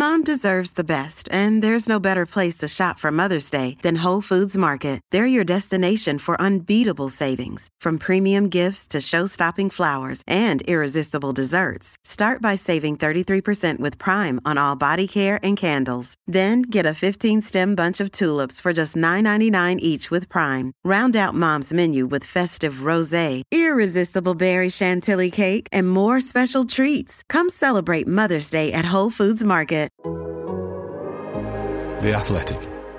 Mom deserves the best, and there's no better place to shop for Mother's Day than Whole Foods Market. They're your destination for unbeatable savings, from premium gifts to show-stopping flowers and irresistible desserts. Start by saving 33% with Prime on all body care and candles. Then get a 15-stem bunch of tulips for just $9.99 each with Prime. Round out Mom's menu with festive rosé, irresistible berry chantilly cake, and more special treats. Come celebrate Mother's Day at Whole Foods Market. The Athletic.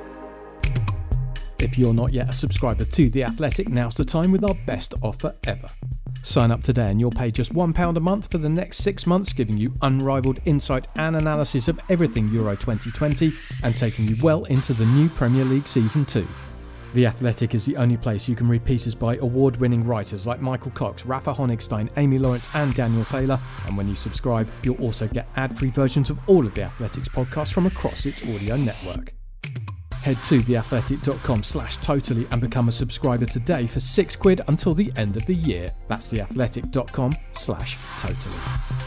If you're not yet a subscriber to The Athletic, now's the time with our best offer ever. Sign up today and you'll pay just £1 a month for the next 6 months, giving you unrivaled insight and analysis of everything Euro 2020 and taking you well into the new Premier League Season 2. The Athletic is the only place you can read pieces by award-winning writers like Michael Cox, Rafa Honigstein, Amy Lawrence and Daniel Taylor, and when you subscribe, you'll also get ad-free versions of all of The Athletic's podcasts from across its audio network. Head to theathletic.com/totally and become a subscriber today for £6 until the end of the year. That's theathletic.com/totally.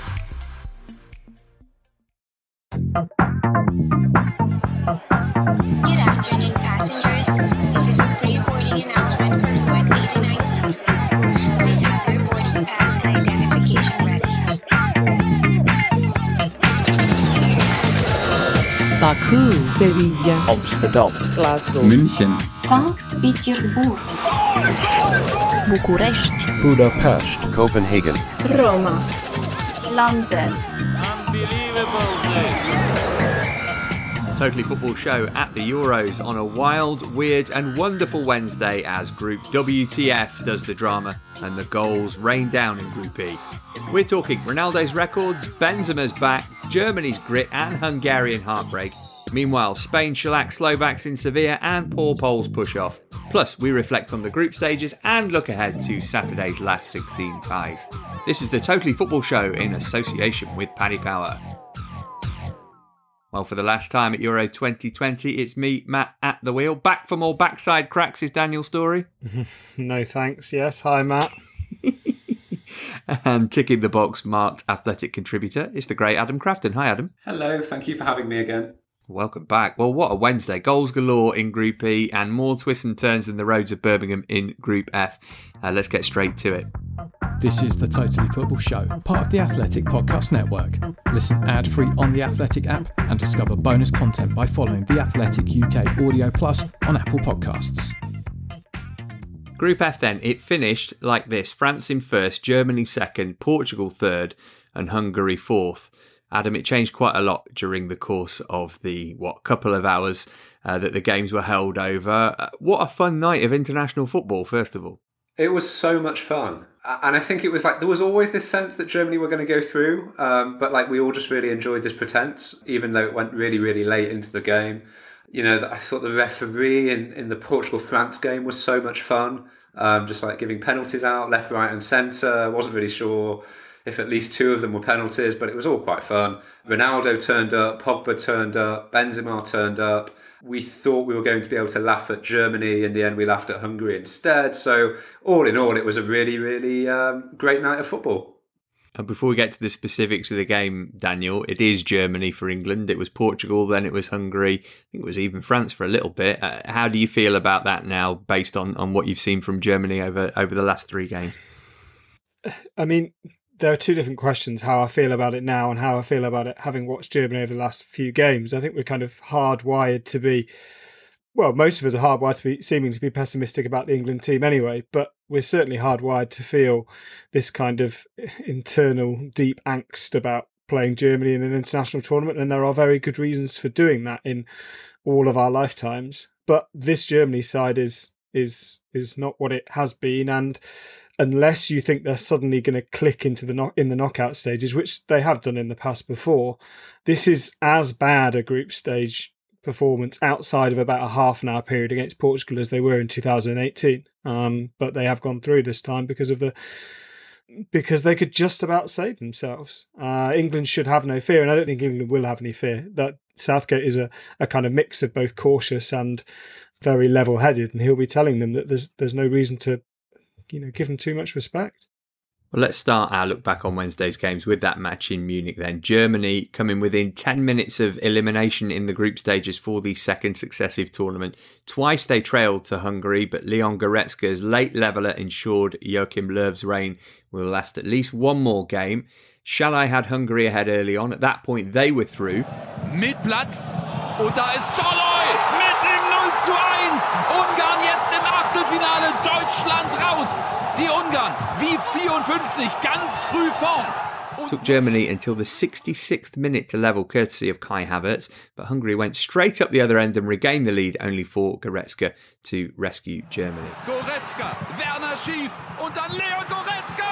Good afternoon, passengers. This is a pre-boarding announcement for Flight 89E. Please have your boarding pass and identification ready. Baku, Sevilla, Amsterdam, Glasgow, München, Sankt Petersburg, Bucharest, Budapest, Copenhagen, Roma, London. Totally Football Show at the Euros on a wild, weird and wonderful Wednesday as Group WTF does the drama and the goals rain down in Group E. We're talking Ronaldo's records, Benzema's back, Germany's grit and Hungarian heartbreak. Meanwhile, Spain shellac Slovaks in Sevilla and Paul Poles push off. Plus, we reflect on the group stages and look ahead to Saturday's last 16 ties. This is the Totally Football Show in association with Paddy Power. Well, for the last time at Euro 2020, it's me, Matt, at the wheel. Back for more backside cracks is Daniel Story. No thanks, yes. Hi, Matt. And ticking the box marked athletic contributor is the great Adam Crafton. Hi, Adam. Hello, thank you for having me again. Welcome back. Well, what a Wednesday. Goals galore in Group E and more twists and turns than the roads of Birmingham in Group F. Let's get straight to it. This is the Totally Football Show, part of the Athletic Podcast Network. Listen ad-free on the Athletic app and discover bonus content by following the Athletic UK Audio Plus on Apple Podcasts. Group F then, it finished like this. France in first, Germany second, Portugal third and Hungary fourth. Adam, it changed quite a lot during the course of the, couple of hours that the games were held over. What a fun night of international football, first of all. It was so much fun. And I think it was like, there was always this sense that Germany were going to go through. But like, we all just really enjoyed this pretense, even though it went really, really late into the game. You know, I thought the referee in the Portugal-France game was so much fun. Just like giving penalties out left, right and centre. I wasn't really sure if at least 2 of them were penalties, but it was all quite fun. Ronaldo turned up, Pogba turned up, Benzema turned up. We thought we were going to be able to laugh at Germany. In the end, we laughed at Hungary instead. So all in all, it was a really, really great night of football. And before we get to the specifics of the game, Daniel, it is Germany for England. It was Portugal, then it was Hungary. I think it was even France for a little bit. How do you feel about that now, based on what you've seen from Germany over the last 3 games? I mean, there are 2 different questions, how I feel about it now and how I feel about it having watched Germany over the last few games. I think we're kind of hardwired to be, well, most of us are hardwired to be seeming to be pessimistic about the England team anyway, but we're certainly hardwired to feel this kind of internal deep angst about playing Germany in an international tournament, and there are very good reasons for doing that in all of our lifetimes. But this Germany side is not what it has been, and unless you think they're suddenly going to click into in the knockout stages, which they have done in the past before, this is as bad a group stage performance outside of about a half an hour period against Portugal as they were in 2018. But they have gone through this time because they could just about save themselves. England should have no fear, and I don't think England will have any fear. That Southgate is a kind of mix of both cautious and very level-headed, and he'll be telling them that there's no reason to give them too much respect. Well, let's start our look back on Wednesday's games with that match in Munich then. Germany coming within 10 minutes of elimination in the group stages for the second successive tournament. Twice they trailed to Hungary, but Leon Goretzka's late leveller ensured Joachim Löw's reign will last at least one more game. Schalai had Hungary ahead early on. At that point, they were through. Mit Platz. Und da ist Soloy mit dem 0:1. Ungarn jetzt im Achtelfinale. Deutschland raus. Die Ungarn wie 54 ganz früh vorn. Took Germany until the 66th minute to level, courtesy of Kai Havertz, but Hungary went straight up the other end and regained the lead, only for Goretzka to rescue Germany. Goretzka, Werner schießt und dann Leon Goretzka!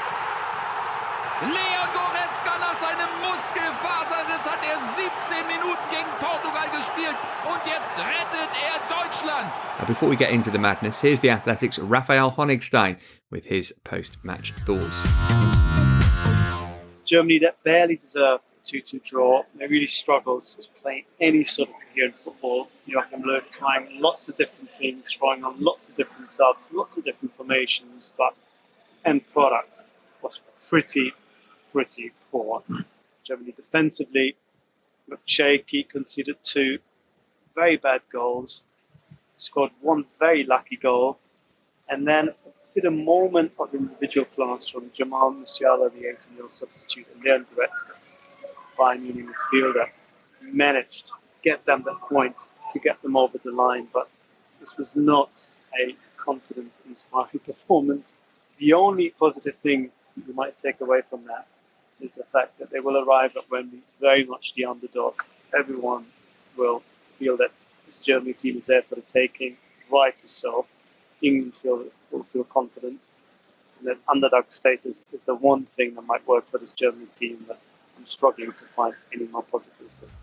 Leon Goretzka nach seinem Muskelfaserriss hat 17 Minuten gegen Portugal gespielt und jetzt rettet Deutschland. Now, before we get into the madness, here's the Athletics' Raphael Honigstein with his post-match thoughts. Germany that barely deserved the 2-2 draw. They really struggled to play any sort of coherent football. Joachim Löw trying lots of different things, trying on lots of different subs, lots of different formations, but end product was pretty poor. Germany defensively looked shaky, conceded 2 very bad goals, scored 1 very lucky goal, and then with a moment of individual class from Jamal Musiala, the 18-year-old substitute, and Leon Goretzka, Bayern Munich midfielder, managed to get them that point, to get them over the line, but this was not a confidence-inspiring performance. The only positive thing you might take away from that is the fact that they will arrive at Wembley very much the underdog. Everyone will feel that this Germany team is there for the taking, rightly so. England will feel confident. And that underdog status is the one thing that might work for this Germany team that I'm struggling to find any more positives in.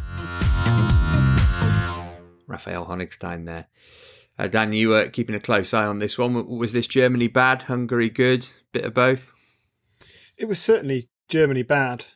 Raphael Honigstein there. Dan, you were keeping a close eye on this one. Was this Germany bad, Hungary good, bit of both? It was certainly Germany bad.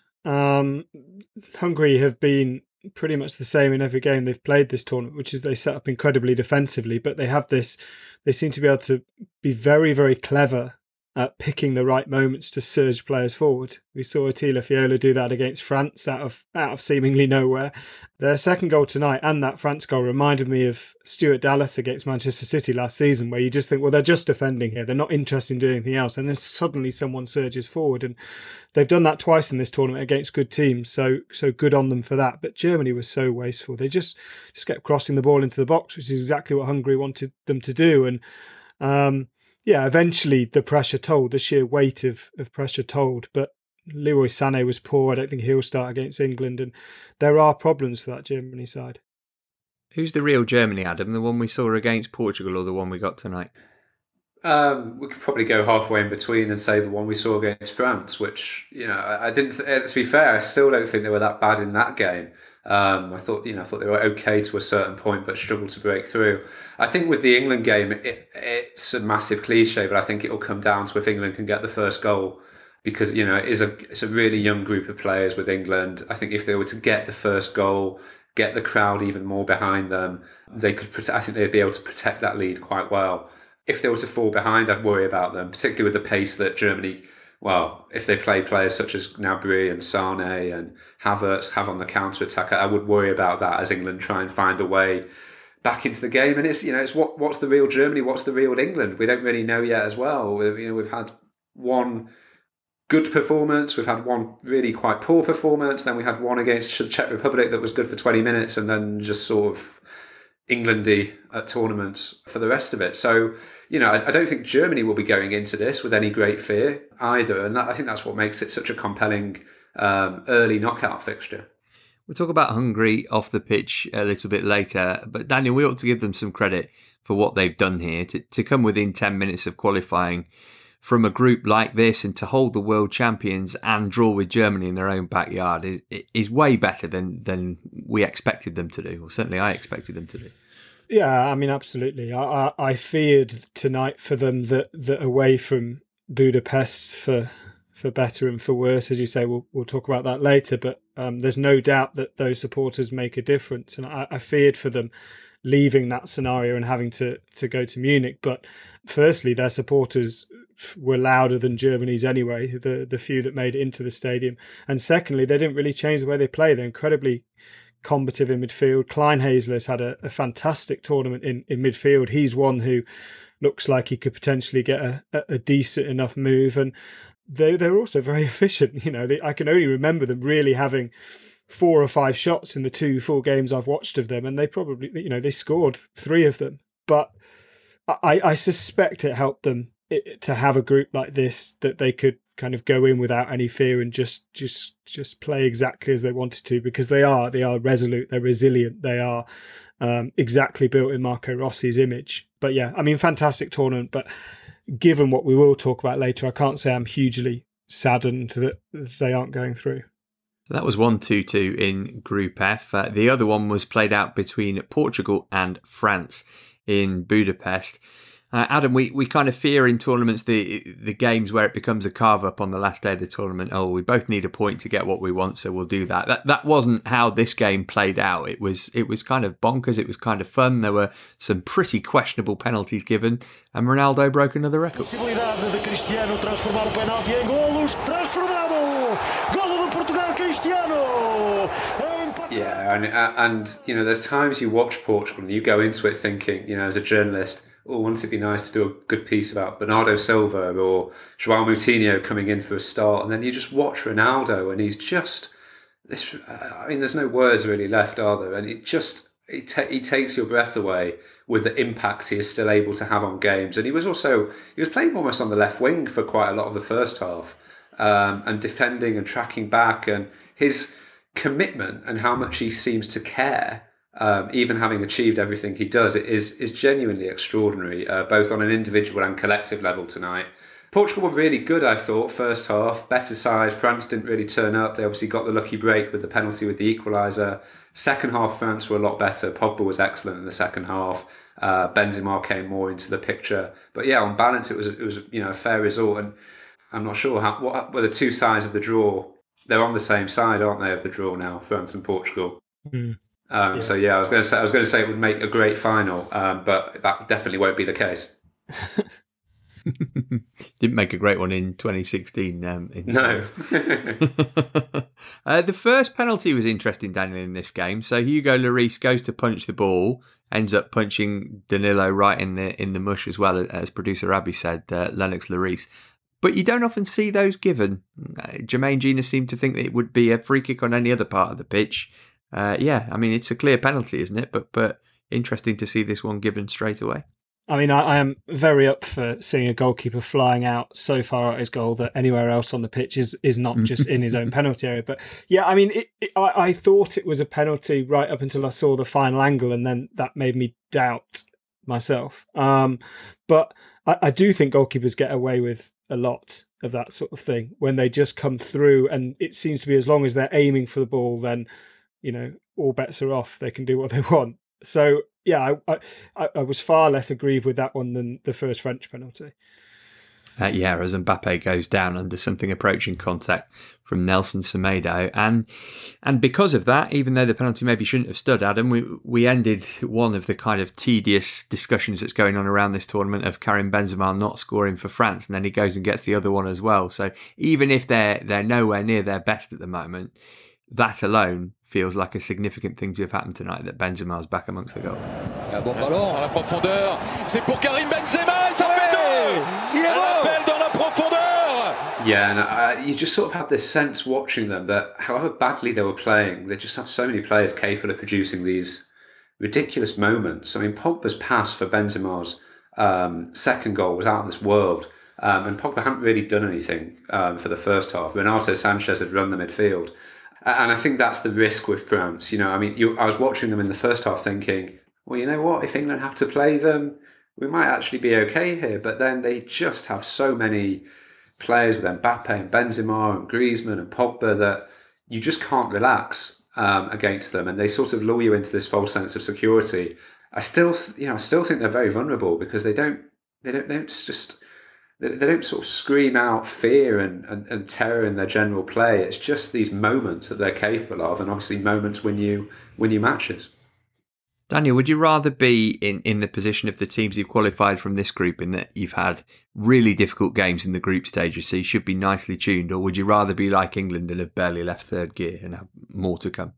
Hungary have been pretty much the same in every game they've played this tournament, which is they set up incredibly defensively, but they seem to be able to be very, very clever at picking the right moments to surge players forward. We saw Attila Fiola do that against France out of seemingly nowhere. Their second goal tonight and that France goal reminded me of Stuart Dallas against Manchester City last season, where you just think, well, they're just defending here. They're not interested in doing anything else. And then suddenly someone surges forward. And they've done that twice in this tournament against good teams. So good on them for that. But Germany was so wasteful. They just kept crossing the ball into the box, which is exactly what Hungary wanted them to do. And eventually the pressure told, the sheer weight of pressure told. But Leroy Sané was poor. I don't think he'll start against England. And there are problems for that Germany side. Who's the real Germany, Adam? The one we saw against Portugal or the one we got tonight? We could probably go halfway in between and say the one we saw against France, which, I didn't. To be fair, I still don't think they were that bad in that game. I thought they were okay to a certain point, but struggled to break through. I think with the England game, it's a massive cliche, but I think it will come down to if England can get the first goal, because it's a really young group of players with England. I think if they were to get the first goal, get the crowd even more behind them, I think they'd be able to protect that lead quite well. If they were to fall behind, I'd worry about them, particularly with the pace that Germany, if they play players such as Gnabry and Sané and Havertz have on the counter-attack, I would worry about that as England try and find a way back into the game. And it's what's the real Germany, what's the real England? We don't really know yet as well. We've had one good performance, we've had one really quite poor performance, then we had one against the Czech Republic that was good for 20 minutes, and then just sort of Englandy at tournaments for the rest of it. So, I don't think Germany will be going into this with any great fear either. And I think that's what makes it such a compelling early knockout fixture. We'll talk about Hungary off the pitch a little bit later, but Daniel, we ought to give them some credit for what they've done here. To come within 10 minutes of qualifying from a group like this and to hold the world champions and draw with Germany in their own backyard is way better than we expected them to do, or certainly I expected them to do. Yeah, I mean, absolutely. I feared tonight for them that away from Budapest, for better and for worse, as you say, we'll talk about that later, but there's no doubt that those supporters make a difference. And I feared for them leaving that scenario and having to go to Munich. But firstly, their supporters were louder than Germany's anyway, the few that made it into the stadium. And secondly, they didn't really change the way they play. They're incredibly combative in midfield. Klein Hazler's had a fantastic tournament in midfield. He's one who looks like he could potentially get a decent enough move. And they're also very efficient. I can only remember them really having 4 or 5 shots in the 2 full games I've watched of them, and they probably, they scored 3 of them. But I suspect it helped them to have a group like this, that they could kind of go in without any fear and just play exactly as they wanted to, because they are resolute, they're resilient, they are exactly built in Marco Rossi's image. But yeah, I mean, fantastic tournament. But given what we will talk about later, I can't say I'm hugely saddened that they aren't going through. So that was 1-2-2 in Group F. The other one was played out between Portugal and France in Budapest. Adam, we kind of fear in tournaments the games where it becomes a carve-up on the last day of the tournament. Oh, we both need a point to get what we want, so we'll do that. That wasn't how this game played out. It was kind of bonkers. It was kind of fun. There were some pretty questionable penalties given, and Ronaldo broke another record. Possibilidade de Cristiano transformar o penalti em golos. Transformado! Golo de Portugal, Cristiano! Yeah, and there's times you watch Portugal and you go into it thinking, as a journalist, wouldn't it be nice to do a good piece about Bernardo Silva or João Moutinho coming in for a start, and then you just watch Ronaldo and he's just this. There's no words really left, are there? And he takes your breath away with the impact he is still able to have on games. And he was playing almost on the left wing for quite a lot of the first half, and defending and tracking back, and his commitment and how much he seems to care. Even having achieved everything he does, it is genuinely extraordinary, both on an individual and collective level tonight. Portugal were really good, I thought, first half. Better side. France didn't really turn up. They obviously got the lucky break with the penalty with the equaliser. Second half, France were a lot better. Pogba was excellent in the second half. Benzema came more into the picture. But yeah, on balance, it was a fair result. And I'm not sure what were the two sides of the draw. They're on the same side, aren't they, of the draw now, France and Portugal. Mm. So yeah, I was going to say it would make a great final, but that definitely won't be the case. Didn't make a great one in 2016. No. The first penalty was interesting, Daniel, in this game. So Hugo Lloris goes to punch the ball, ends up punching Danilo right in the mush as well, as producer Abby said, Lennox Lloris. But you don't often see those given. Jermaine Gina seemed to think that it would be a free kick on any other part of the pitch. It's a clear penalty, isn't it? But interesting to see this one given straight away. I mean, I am very up for seeing a goalkeeper flying out so far out his goal that anywhere else on the pitch is not just in his own penalty area. But yeah, I mean, I thought it was a penalty right up until I saw the final angle, and then that made me doubt myself. But I do think goalkeepers get away with a lot of that sort of thing when they just come through, and it seems to be as long as they're aiming for the ball, then all bets are off. They can do what they want. So yeah, I was far less aggrieved with that one than the first French penalty. As Mbappe goes down under something approaching contact from Nelson Semedo, and because of that, even though the penalty maybe shouldn't have stood, Adam, we ended one of the kind of tedious discussions that's going on around this tournament of Karim Benzema not scoring for France, and then he goes and gets the other one as well. So even if they're nowhere near their best at the moment, that alone feels like a significant thing to have happened tonight, that Benzema's back amongst the goals. Bon ballon à la profondeur, c'est pour Karim Benzema, ça fait deux. Il est bon. Dans la profondeur. Yeah, and you just sort of have this sense watching them that however badly they were playing, they just have so many players capable of producing these ridiculous moments. I mean, Pogba's pass for Benzema's second goal was out of this world. And Pogba hadn't really done anything for the first half. Renato Sanchez had run the midfield. And I think that's the risk with France. I was watching them in the first half thinking, well, you know what? If England have to play them, we might actually be okay here. But then they just have so many players with Mbappe and Benzema and Griezmann and Pogba that you just can't relax against them. And they sort of lure you into this false sense of security. I still think they're very vulnerable because they don't sort of scream out fear and terror in their general play. It's just these moments that they're capable of, and obviously moments when you matches. Daniel, would you rather be in the position of the teams you've qualified from this group, in that you've had really difficult games in the group stages, so you should be nicely tuned, or would you rather be like England and have barely left third gear and have more to come?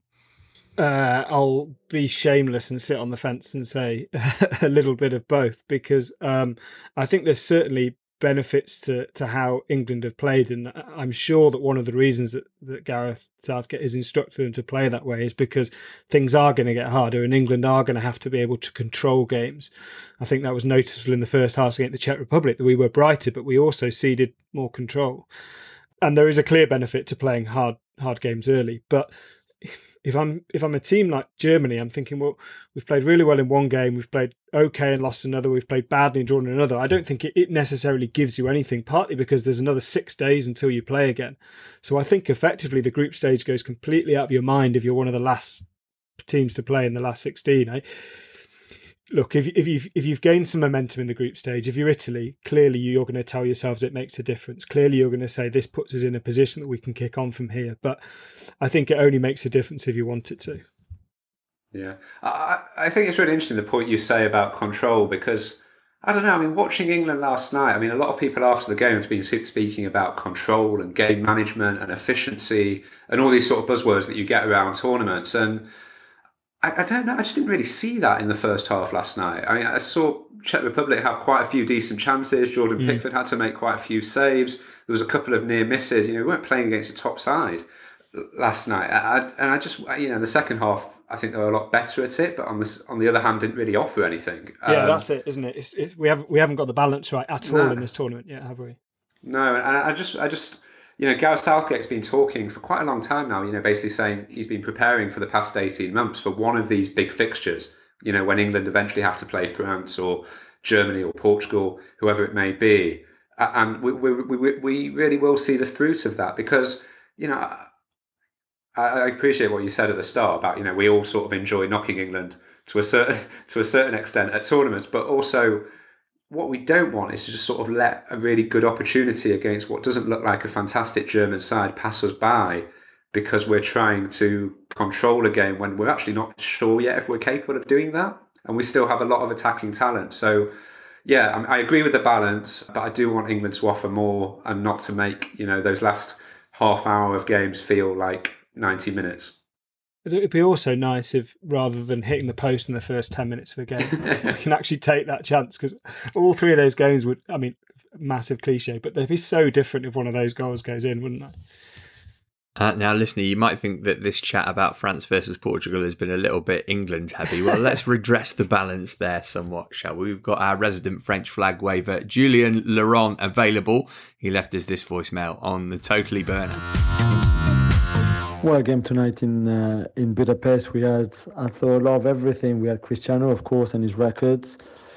I'll be shameless and sit on the fence and say a little bit of both, because I think there's certainly benefits to how England have played, and I'm sure that one of the reasons that Gareth Southgate has instructed them to play that way is because things are going to get harder and England are going to have to be able to control games. I think that was noticeable in the first half against the Czech Republic, that we were brighter, but we also ceded more control. And there is a clear benefit to playing hard games early. But if I'm a team like Germany, I'm thinking, well, we've played really well in one game, we've played okay and lost another, we've played badly and drawn another. I don't think it necessarily gives you anything, partly because there's another 6 days until you play again. So I think effectively the group stage goes completely out of your mind if you're one of the last teams to play in the last 16. Look, if you've gained some momentum in the group stage, if you're Italy, clearly you're going to tell yourselves it makes a difference. Clearly you're going to say this puts us in a position that we can kick on from here. But I think it only makes a difference if you want it to. Yeah, I think it's really interesting the point you say about control, because I don't know, I mean, watching England last night, I mean, a lot of people after the game have been speaking about control and game management and efficiency and all these sort of buzzwords that you get around tournaments. And I don't know, I just didn't really see that in the first half last night. I mean, I saw Czech Republic have quite a few decent chances. Jordan Pickford had to make quite a few saves. There was a couple of near misses. You know, we weren't playing against a top side last night. And I just, you know, in the second half, I think they were a lot better at it, but on the other hand, didn't really offer anything. Yeah, that's it, isn't it? We haven't got the balance right at all in this tournament yet, have we? No, and I just. You know, Gareth Southgate's been talking for quite a long time now, you know, basically saying he's been preparing for the past 18 months for one of these big fixtures, you know, when England eventually have to play France or Germany or Portugal, whoever it may be. And we really will see the fruit of that, because, you know, I appreciate what you said at the start about, you know, we all sort of enjoy knocking England to a certain extent at tournaments, but also what we don't want is to just sort of let a really good opportunity against what doesn't look like a fantastic German side pass us by, because we're trying to control a game when we're actually not sure yet if we're capable of doing that. And we still have a lot of attacking talent. So, yeah, I agree with the balance, but I do want England to offer more and not to make, you know, those last half hour of games feel like 90 minutes. It'd be also nice if, rather than hitting the post in the first 10 minutes of a game, we can actually take that chance, because all three of those games would, I mean, massive cliche, but they'd be so different if one of those goals goes in, wouldn't they? Now, listener, you might think that this chat about France versus Portugal has been a little bit England heavy. Well, let's redress the balance there somewhat, shall we? We've got our resident French flag waver, Julien Laurent, available. He left us this voicemail on the Totally Burner. What a game tonight in Budapest. We had, I thought, a lot of everything. We had Cristiano, of course, and his records.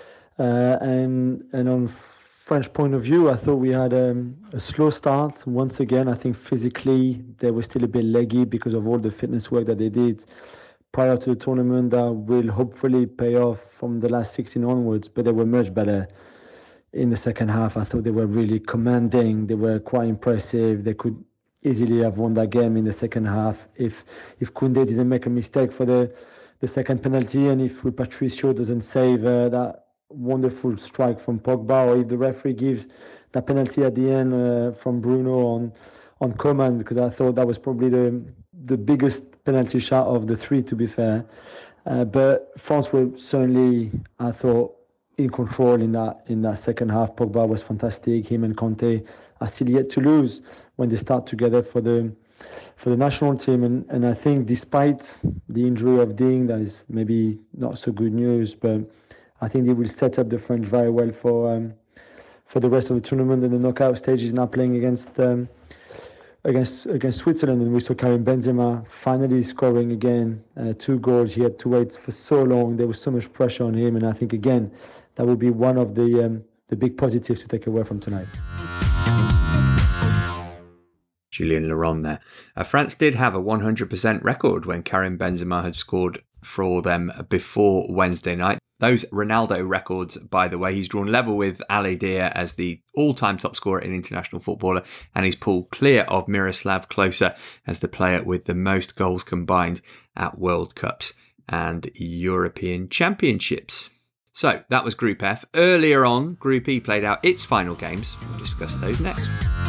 And on French point of view, I thought we had a slow start. Once again, I think physically they were still a bit leggy because of all the fitness work that they did prior to the tournament that will hopefully pay off from the last 16 onwards. But they were much better in the second half. I thought they were really commanding. They were quite impressive. They could easily have won that game in the second half if Koundé didn't make a mistake for the second penalty, and if Patricio doesn't save that wonderful strike from Pogba, or if the referee gives that penalty at the end from Bruno on Coman, because I thought that was probably the biggest penalty shot of the three, to be fair. But France were certainly, I thought, in control in that second half. Pogba was fantastic. Him and Conte are still yet to lose when they start together for the national team. And I think despite the injury of Ding, that is maybe not so good news, but I think they will set up the French very well for the rest of the tournament. And the knockout stage is now playing against Switzerland, and we saw Karim Benzema finally scoring again 2 goals. He had to wait for so long. There was so much pressure on him, and I think again that will be one of the big positives to take away from tonight. Julien Laurent there. France did have a 100% record when Karim Benzema had scored for them before Wednesday night. Those Ronaldo records, by the way, he's drawn level with Ali Dia as the all-time top scorer in international footballer, and he's pulled clear of Miroslav Klose as the player with the most goals combined at World Cups. and European Championships. So that was Group F. Earlier on, Group E played out its final games. We'll discuss those next.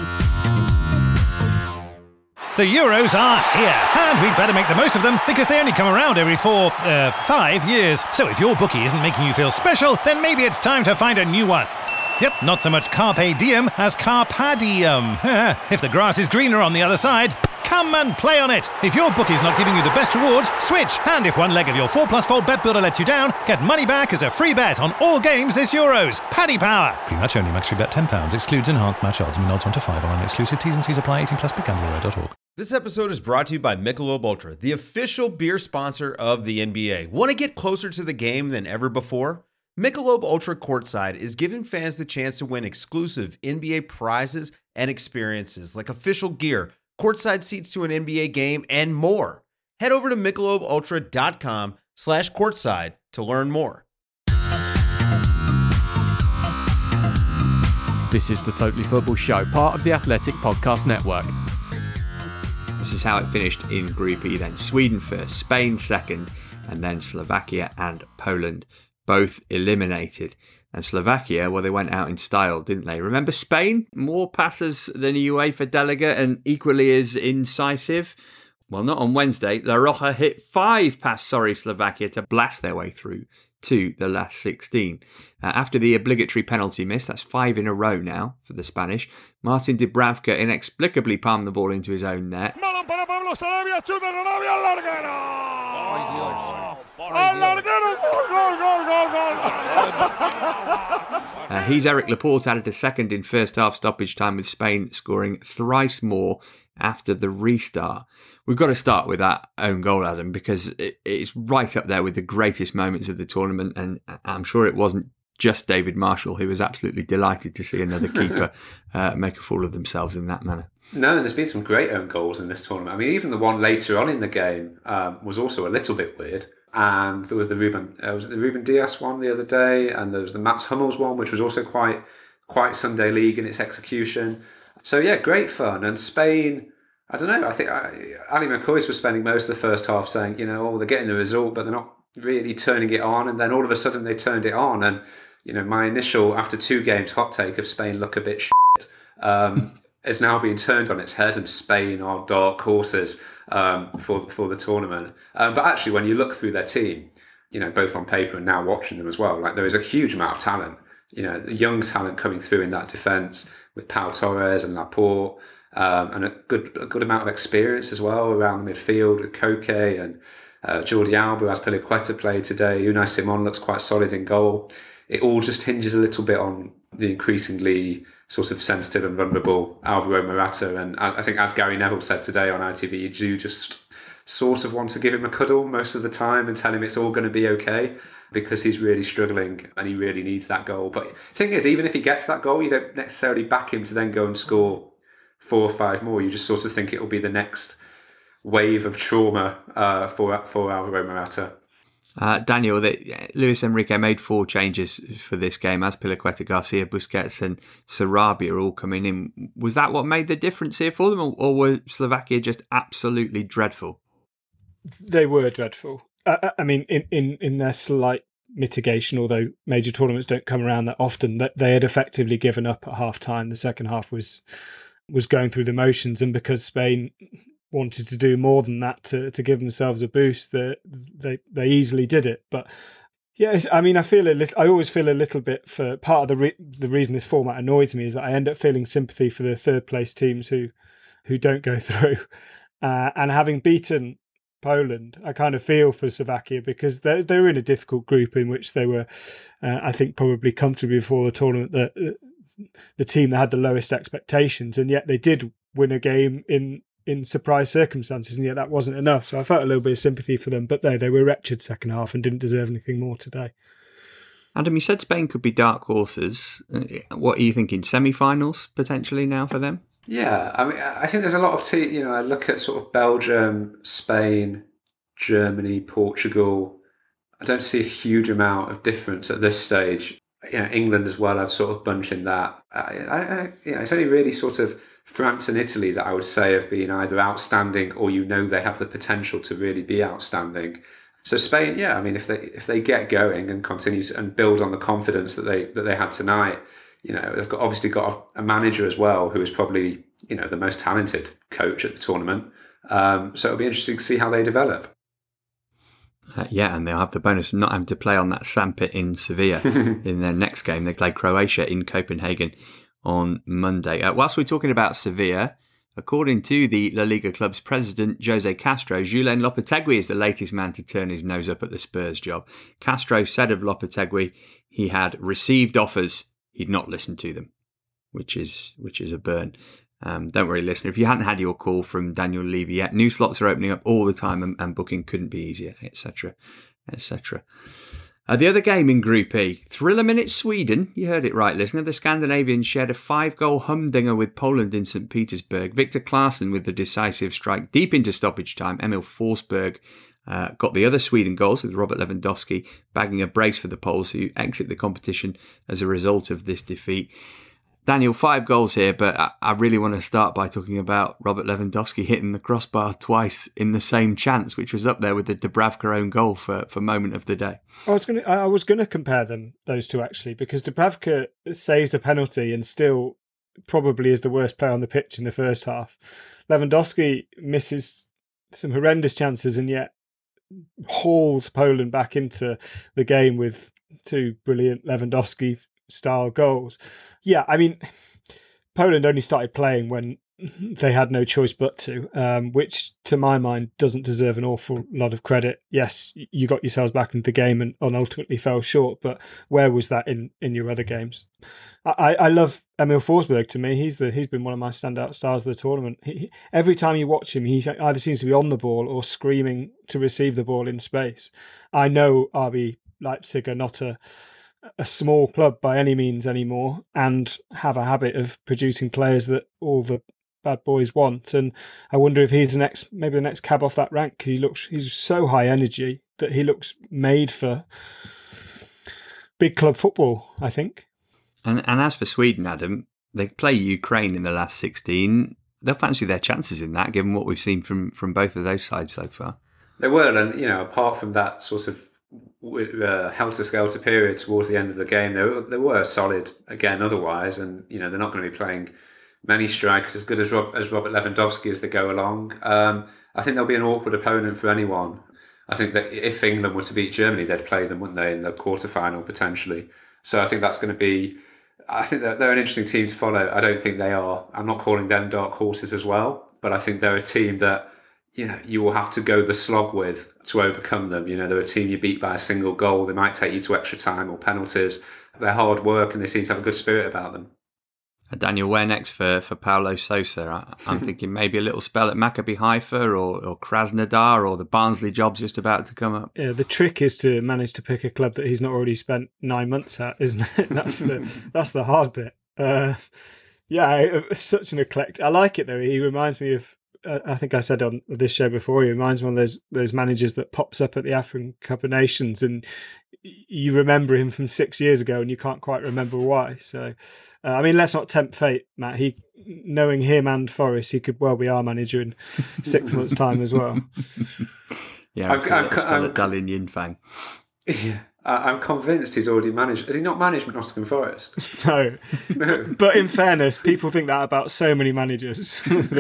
The Euros are here, and we'd better make the most of them because they only come around every 5 years. So if your bookie isn't making you feel special, then maybe it's time to find a new one. Yep, not so much carpe diem as carpadium. If the grass is greener on the other side, come and play on it. If your bookie's not giving you the best rewards, switch. And if one leg of your 4+4 bet builder lets you down, get money back as a free bet on all games this Euros. Paddy Power. Pre-match only, max free bet £10. Excludes enhanced match odds. Mean odds 1 to 5 on exclusive T's and C's apply. 18 plus BigGambler.org. This episode is brought to you by Michelob Ultra, the official beer sponsor of the NBA. Want to get closer to the game than ever before? Michelob Ultra Courtside is giving fans the chance to win exclusive NBA prizes and experiences like official gear, courtside seats to an NBA game, and more. Head over to MichelobUltra.com/courtside to learn more. This is the Totally Football Show, part of the Athletic Podcast Network. This is how it finished in Group E then. Sweden first, Spain second, and then Slovakia and Poland both eliminated. And Slovakia, well, they went out in style, didn't they? Remember Spain? More passes than a UEFA delegate and equally as incisive. Well, not on Wednesday. La Roja hit 5 past Slovakia to blast their way through to the last 16. After the obligatory penalty miss, that's 5 in a row now for the Spanish, Martin Dubravka inexplicably palmed the ball into his own net. He's Eric Laporte added a second in first half stoppage time, with Spain scoring thrice more after the restart. We've got to start with that own goal, Adam, because it's right up there with the greatest moments of the tournament, and I'm sure it wasn't just David Marshall who was absolutely delighted to see another keeper make a fool of themselves in that manner. No, and there's been some great own goals in this tournament. I mean, even the one later on in the game was also a little bit weird. And there was the Ruben Dias one the other day, and there was the Mats Hummels one, which was also quite Sunday League in its execution. So yeah, great fun. And Spain, I don't know, I think Ali McCoy was spending most of the first half saying, they're getting the result, but they're not really turning it on. And then all of a sudden they turned it on. And, my initial, after 2 games, hot take of Spain look a bit shit, is now being turned on its head, and Spain are dark horses for the tournament. But actually, when you look through their team, both on paper and now watching them as well, like there is a huge amount of talent. The young talent coming through in that defence with Pau Torres and Laporte, and a good amount of experience as well around the midfield with Koke and Jordi Alba, as Piliqueta played today. Unai Simon looks quite solid in goal. It all just hinges a little bit on the increasingly sort of sensitive and vulnerable Alvaro Morata. And I think, as Gary Neville said today on ITV, you do just sort of want to give him a cuddle most of the time and tell him it's all going to be okay, because he's really struggling and he really needs that goal. But the thing is, even if he gets that goal, you don't necessarily back him to then go and score 4 or 5 more. You just sort of think it will be the next wave of trauma for Alvaro Morata. Daniel, Luis Enrique made 4 changes for this game, as Piliqueta, Garcia, Busquets and Sarabia all coming in. Was that what made the difference here for them, or were Slovakia just absolutely dreadful? They were dreadful. I mean, in their slight mitigation, although major tournaments don't come around that often, that they had effectively given up at half-time. The second half was going through the motions, and because Spain wanted to do more than that to give themselves a boost, they easily did it. But yes, I mean, I always feel a little bit for part of the reason this format annoys me is that I end up feeling sympathy for the third place teams who don't go through, and having beaten Poland, I kind of feel for Slovakia, because they were in a difficult group in which they were, I think, probably comfortably before the tournament the team that had the lowest expectations, and yet they did win a game in surprise circumstances, and yet that wasn't enough. So I felt a little bit of sympathy for them, but they were wretched second half and didn't deserve anything more today. Adam, you said Spain could be dark horses. What are you thinking? Semi-finals potentially now for them? Yeah, I mean, I think there's a lot of I look at sort of Belgium, Spain, Germany, Portugal. I don't see a huge amount of difference at this stage. England as well, I'd sort of bunch in that. It's only really sort of France and Italy that I would say have been either outstanding or they have the potential to really be outstanding. So Spain, yeah, I mean, if they get going and continue and build on the confidence that they had tonight, they've obviously got a manager as well who is probably the most talented coach at the tournament. So it'll be interesting to see how they develop. And they'll have the bonus of not having to play on that sandpit in Sevilla in their next game. They play Croatia in Copenhagen on Monday. Whilst we're talking about Sevilla, according to the La Liga club's president, Jose Castro, Julen Lopetegui is the latest man to turn his nose up at the Spurs job. Castro said of Lopetegui he had received offers, he'd not listened to them, which is a burn. Don't worry, listener. If you hadn't had your call from Daniel Levy yet, new slots are opening up all the time and booking couldn't be easier, etc., etc. The other game in Group E, Thriller Minute Sweden. You heard it right, listener. The Scandinavians shared a 5-goal humdinger with Poland in St. Petersburg. Victor Claesson with the decisive strike deep into stoppage time. Emil Forsberg got the other Sweden goals with Robert Lewandowski bagging a brace for the Poles who exit the competition as a result of this defeat. Daniel, 5 goals here, but I really want to start by talking about Robert Lewandowski hitting the crossbar twice in the same chance, which was up there with the Dubravka own goal for moment of the day. I was gonna compare those two actually, because Dubravka saves a penalty and still probably is the worst player on the pitch in the first half. Lewandowski misses some horrendous chances and yet hauls Poland back into the game with 2 brilliant Lewandowski-style goals. Yeah, I mean, Poland only started playing when they had no choice but to, which to my mind doesn't deserve an awful lot of credit. Yes, you got yourselves back into the game and ultimately fell short, but where was that in your other games? I love Emil Forsberg. To me, he's been one of my standout stars of the tournament. Every time you watch him, he either seems to be on the ball or screaming to receive the ball in space. I know RB Leipzig are not a small club by any means anymore and have a habit of producing players that all the bad boys want. And I wonder if he's maybe the next cab off that rank. He's so high energy that he looks made for big club football, I think. And as for Sweden, Adam, they play Ukraine in the last 16. They'll fancy their chances in that, given what we've seen from both of those sides so far. They will, and apart from that sort of helter-skelter period towards the end of the game, they were solid again otherwise, and they're not going to be playing many strikers as good as Robert Lewandowski as they go along. I think they'll be an awkward opponent for anyone. I think that if England were to beat Germany, they'd play them, wouldn't they, in the quarterfinal potentially. So I think that's going to be, I think that they're an interesting team to follow. I don't think they are, I'm not calling them dark horses as well, but I think they're a team that you will have to go the slog with to overcome them. They're a team you beat by a single goal. They might take you to extra time or penalties. They're hard work and they seem to have a good spirit about them. Daniel, where next for Paulo Sousa? I'm thinking maybe a little spell at Maccabi Haifa or Krasnodar, or the Barnsley job's just about to come up. Yeah, the trick is to manage to pick a club that he's not already spent 9 months at, isn't it? That's the hard bit. Such an eclectic. I like it though. He reminds me of, I think I said on this show before, he reminds me of those managers that pops up at the African Cup of Nations and you remember him from 6 years ago and you can't quite remember why. So, let's not tempt fate, Matt. Knowing him and Forest, he could well be our manager in 6 months' time as well. Yeah, I'm Dalin Yinfang. Yeah. I'm convinced he's already managed. Has he not managed Nottingham Forest? No. But in fairness, people think that about so many managers.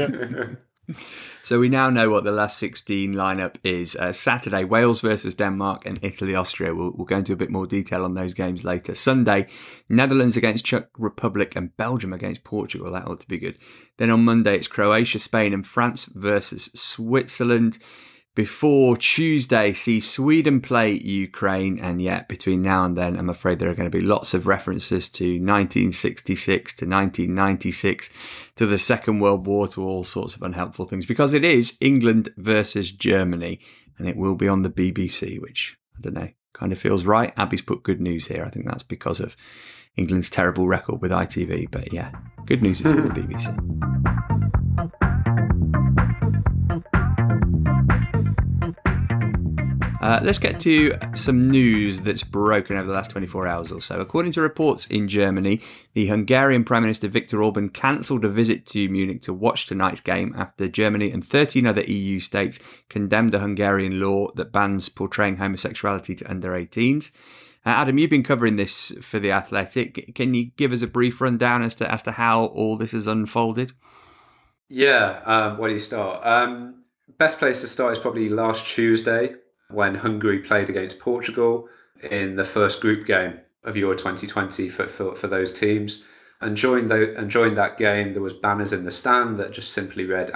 So we now know what the last 16 lineup is. Saturday, Wales versus Denmark and Italy, Austria. We'll go into a bit more detail on those games later. Sunday, Netherlands against Czech Republic and Belgium against Portugal. That ought to be good. Then on Monday, it's Croatia, Spain and France versus Switzerland. Before Tuesday, see Sweden play Ukraine. And yet, between now and then, I'm afraid there are going to be lots of references to 1966, to 1996, to the Second World War, to all sorts of unhelpful things, because it is England versus Germany, and it will be on the BBC, which, I don't know, kind of feels right. Abby's put good news here. I think that's because of England's terrible record with ITV. But yeah, good news is on the BBC. Let's get to some news that's broken over the last 24 hours or so. According to reports in Germany, the Hungarian Prime Minister Viktor Orban cancelled a visit to Munich to watch tonight's game after Germany and 13 other EU states condemned a Hungarian law that bans portraying homosexuality to under 18s. Adam, you've been covering this for The Athletic. Can you give us a brief rundown as to how all this has unfolded? Yeah, where do you start? Best place to start is probably last Tuesday when Hungary played against Portugal in the first group game of Euro 2020 for those teams. And during that game, there was banners in the stand that just simply read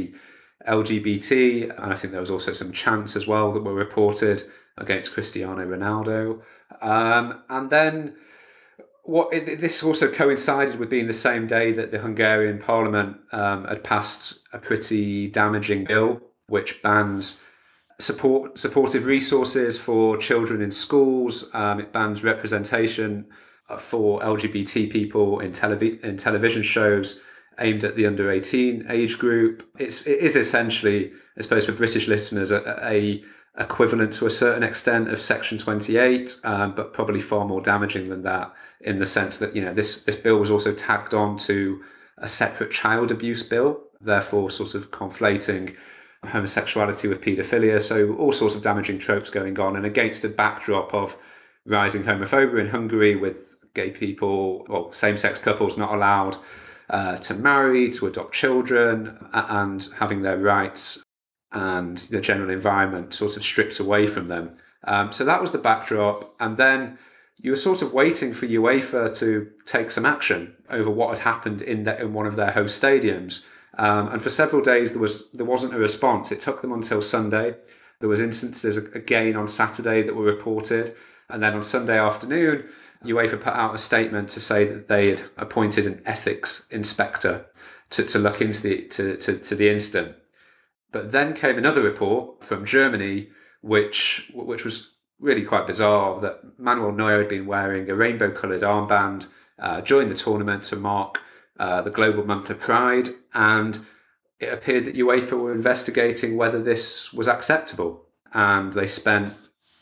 anti-LGBT, and I think there was also some chants as well that were reported against Cristiano Ronaldo. And then this also coincided with being the same day that the Hungarian parliament had passed a pretty damaging bill which bans supportive resources for children in schools. It bans representation for LGBT people in television shows aimed at the under 18 age group. It is essentially, I suppose, for British listeners, a equivalent to a certain extent of Section 28, but probably far more damaging than that, in the sense that, this bill was also tagged on to a separate child abuse bill, therefore sort of conflating homosexuality with paedophilia. So all sorts of damaging tropes going on, and against a backdrop of rising homophobia in Hungary, with gay people, well, same-sex couples not allowed to marry, to adopt children, and having their rights and the general environment sort of stripped away from them. So that was the backdrop. And then you were sort of waiting for UEFA to take some action over what had happened in one of their host stadiums. And for several days, there wasn't a response. It took them until Sunday. There was instances again on Saturday that were reported. And then on Sunday afternoon, UEFA put out a statement to say that they had appointed an ethics inspector to look into the incident. But then came another report from Germany, which was really quite bizarre, that Manuel Neuer had been wearing a rainbow-coloured armband during the tournament to mark the Global Month of Pride, and it appeared that UEFA were investigating whether this was acceptable. And they spent,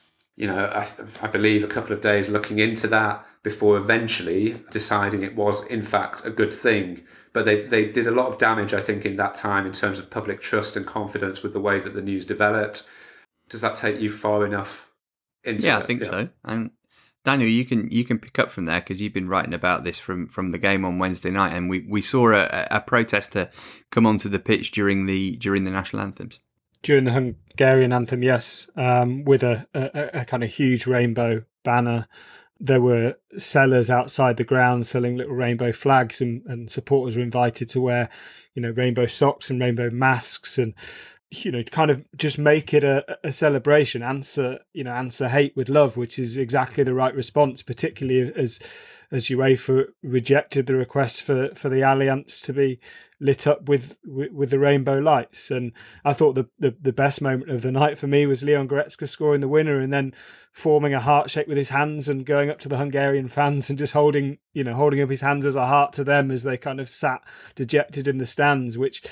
I believe, a couple of days looking into that before eventually deciding it was, in fact, a good thing. But they did a lot of damage, I think, in that time in terms of public trust and confidence with the way that the news developed. Does that take you far enough into it? I think so. And Daniel, you can pick up from there, because you've been writing about this from the game on Wednesday night, and we saw a protester come onto the pitch during the national anthems. During the Hungarian anthem, yes, with a kind of huge rainbow banner. There were sellers outside the ground selling little rainbow flags, and supporters were invited to wear, rainbow socks and rainbow masks, and, kind of just make it a celebration. Answer hate with love, which is exactly the right response, particularly as UEFA rejected the request for the Allianz to be lit up with the rainbow lights. And I thought the best moment of the night for me was Leon Goretzka scoring the winner and then forming a heart shape with his hands and going up to the Hungarian fans and just holding up his hands as a heart to them as they kind of sat dejected in the stands, which,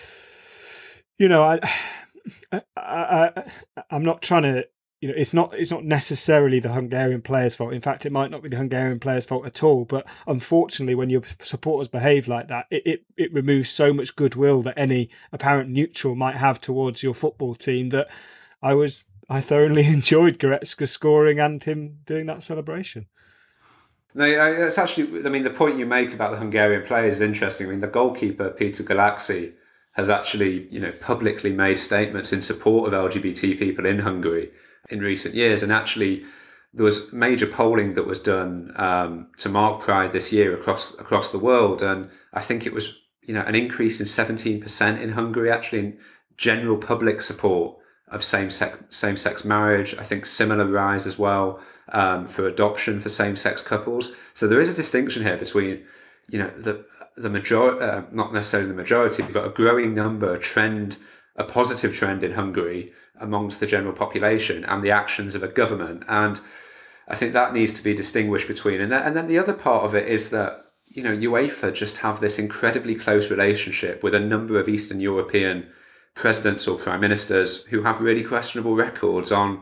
I'm not trying to, it's not necessarily the Hungarian players' fault. In fact, it might not be the Hungarian players' fault at all. But unfortunately, when your supporters behave like that, it removes so much goodwill that any apparent neutral might have towards your football team, that I thoroughly enjoyed Goretzka scoring and him doing that celebration. No, it's actually, the point you make about the Hungarian players is interesting. The goalkeeper, Peter Galaxy, has actually, publicly made statements in support of LGBT people in Hungary in recent years. And actually, there was major polling that was done to mark Pride this year across the world. And I think it was, an increase in 17% in Hungary, actually, in general public support of same-sex marriage. I think similar rise as well for adoption for same-sex couples. So there is a distinction here between, the majority, not necessarily the majority, but a growing number, a positive trend in Hungary amongst the general population, and the actions of a government. And I think that needs to be distinguished between. And then the other part of it is that, UEFA just have this incredibly close relationship with a number of Eastern European presidents or prime ministers who have really questionable records on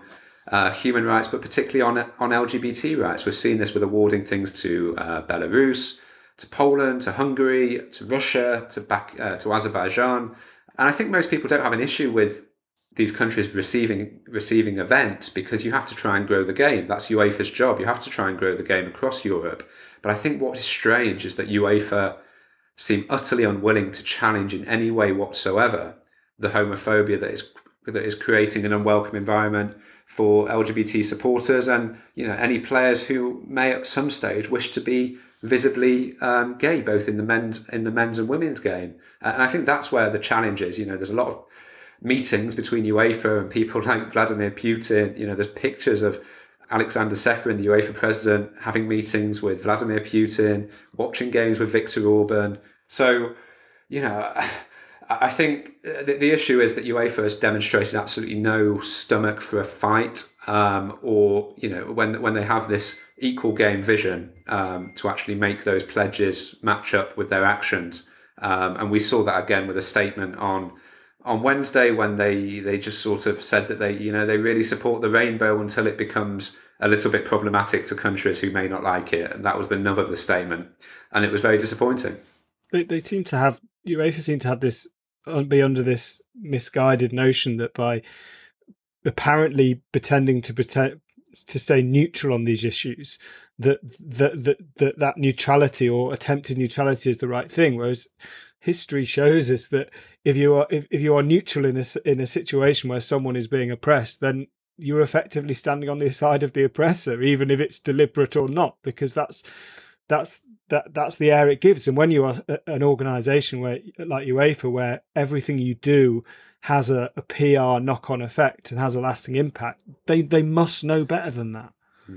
human rights, but particularly on LGBT rights. We've seen this with awarding things to Belarus, to Poland, to Hungary, to Russia, to Azerbaijan. And I think most people don't have an issue with these countries receiving events, because you have to try and grow the game. That's UEFA's job. You have to try and grow the game across Europe. But I think what is strange is that UEFA seem utterly unwilling to challenge in any way whatsoever the homophobia that is creating an unwelcome environment for LGBT supporters, and any players who may at some stage wish to be visibly gay, both in the men's and women's game. And I think that's where the challenge is. There's a lot of meetings between UEFA and people like Vladimir Putin. There's pictures of Alexander Ceferin, the UEFA president, having meetings with Vladimir Putin, watching games with Viktor Orban. So, I think the issue is that UEFA has demonstrated absolutely no stomach for a fight, or when they have this equal game vision, to actually make those pledges match up with their actions. And we saw that again with a statement on Wednesday, when they just sort of said that they really support the rainbow until it becomes a little bit problematic to countries who may not like it. And that was the nub of the statement. And it was very disappointing. UEFA seem to have this, be under this misguided notion that by apparently pretending to stay neutral on these issues, that neutrality or attempted neutrality is the right thing. Whereas history shows us that if you are neutral in a situation where someone is being oppressed, then you're effectively standing on the side of the oppressor, even if it's deliberate or not, because that's the air it gives. And when you are an organisation like UEFA, where everything you do has a PR knock-on effect and has a lasting impact, they must know better than that.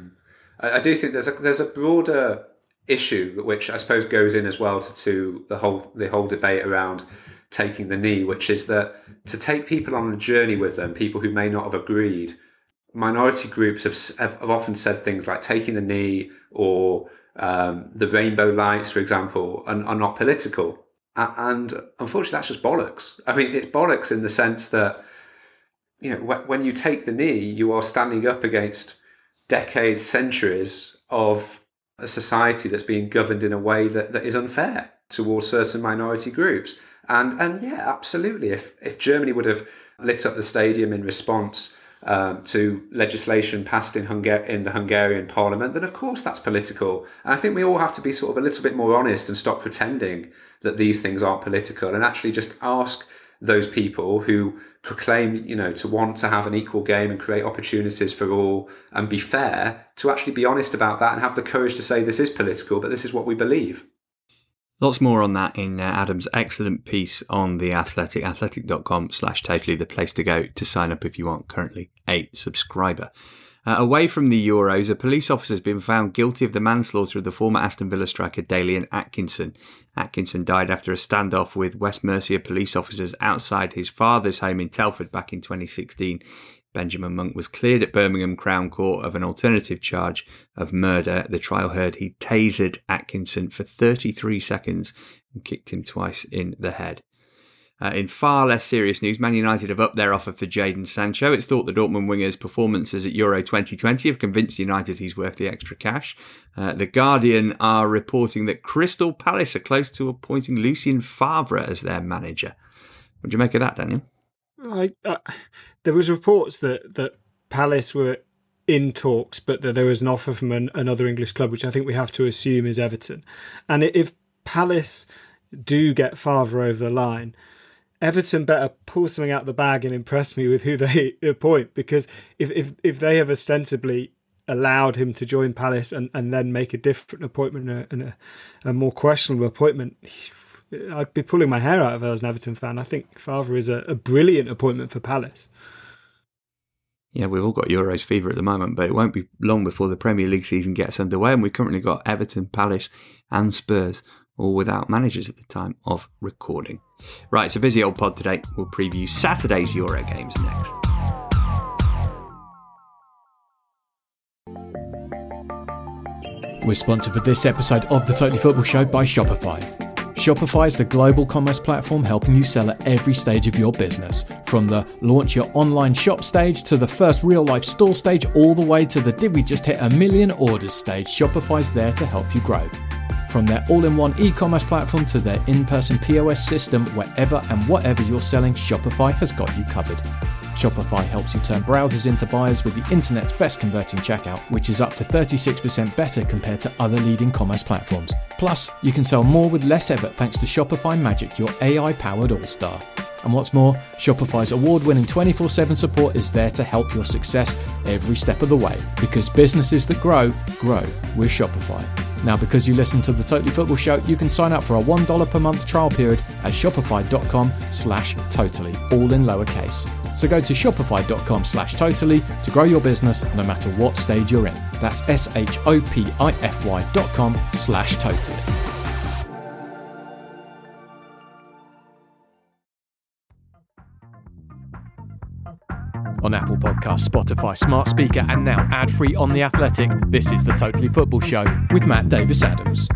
I do think there's a broader issue which I suppose goes in as well to the whole debate around taking the knee, which is that to take people on a journey with them, people who may not have agreed, minority groups have often said things like taking the knee or the rainbow lights, for example, are not political. And unfortunately, that's just bollocks. I mean, it's bollocks in the sense that, when you take the knee, you are standing up against decades, centuries of a society that's being governed in a way that is unfair towards certain minority groups. And yeah, absolutely. If Germany would have lit up the stadium in response to legislation passed in the Hungarian parliament, then of course that's political. And I think we all have to be sort of a little bit more honest and stop pretending that these things aren't political, and actually just ask those people who proclaim, to want to have an equal game and create opportunities for all and be fair, to actually be honest about that and have the courage to say this is political, but this is what we believe. Lots more on that in Adam's excellent piece on The Athletic, athletic.com/totally, the place to go to sign up if you aren't currently a subscriber. Away from the Euros, a police officer has been found guilty of the manslaughter of the former Aston Villa striker Dalian Atkinson. Atkinson died after a standoff with West Mercia police officers outside his father's home in Telford back in 2016. Benjamin Monk was cleared at Birmingham Crown Court of an alternative charge of murder. The trial heard he tasered Atkinson for 33 seconds and kicked him twice in the head. In far less serious news, Man United have upped their offer for Jadon Sancho. It's thought the Dortmund winger's performances at Euro 2020 have convinced United he's worth the extra cash. The Guardian are reporting that Crystal Palace are close to appointing Lucien Favre as their manager. What do you make of that, Daniel? There was reports that Palace were in talks, but that there was an offer from another English club, which I think we have to assume is Everton. And if Palace do get Favre over the line, Everton better pull something out of the bag and impress me with who they appoint, because if they have ostensibly allowed him to join Palace and then make a different appointment and a more questionable appointment, I'd be pulling my hair out if I was an Everton fan. I think Favre is a brilliant appointment for Palace. Yeah, we've all got Euros fever at the moment, but it won't be long before the Premier League season gets underway, and we've currently got Everton, Palace and Spurs all without managers at the time of recording. Right, it's a busy old pod today. We'll preview Saturday's Euro games next. We're sponsored for this episode of the Totally Football Show by Shopify. Shopify is the global commerce platform helping you sell at every stage of your business. From the launch your online shop stage to the first real-life store stage, all the way to the did we just hit 1 million orders stage, Shopify's there to help you grow. From their all-in-one e-commerce platform to their in-person POS system, wherever and whatever you're selling, Shopify has got you covered. Shopify helps you turn browsers into buyers with the internet's best converting checkout, which is up to 36% better compared to other leading commerce platforms. Plus, you can sell more with less effort thanks to Shopify Magic, your AI-powered all-star. And what's more, Shopify's award-winning 24/7 support is there to help your success every step of the way. Because businesses that grow, grow with Shopify. Now, because you listen to the Totally Football Show, you can sign up for a $1 per month trial period at shopify.com/totally, all in lowercase. So go to shopify.com/totally to grow your business no matter what stage you're in. That's shopify.com/totally. On Apple Podcasts, Spotify, Smart Speaker, and now ad-free on The Athletic, this is the Totally Football Show with Matt Davis-Adams.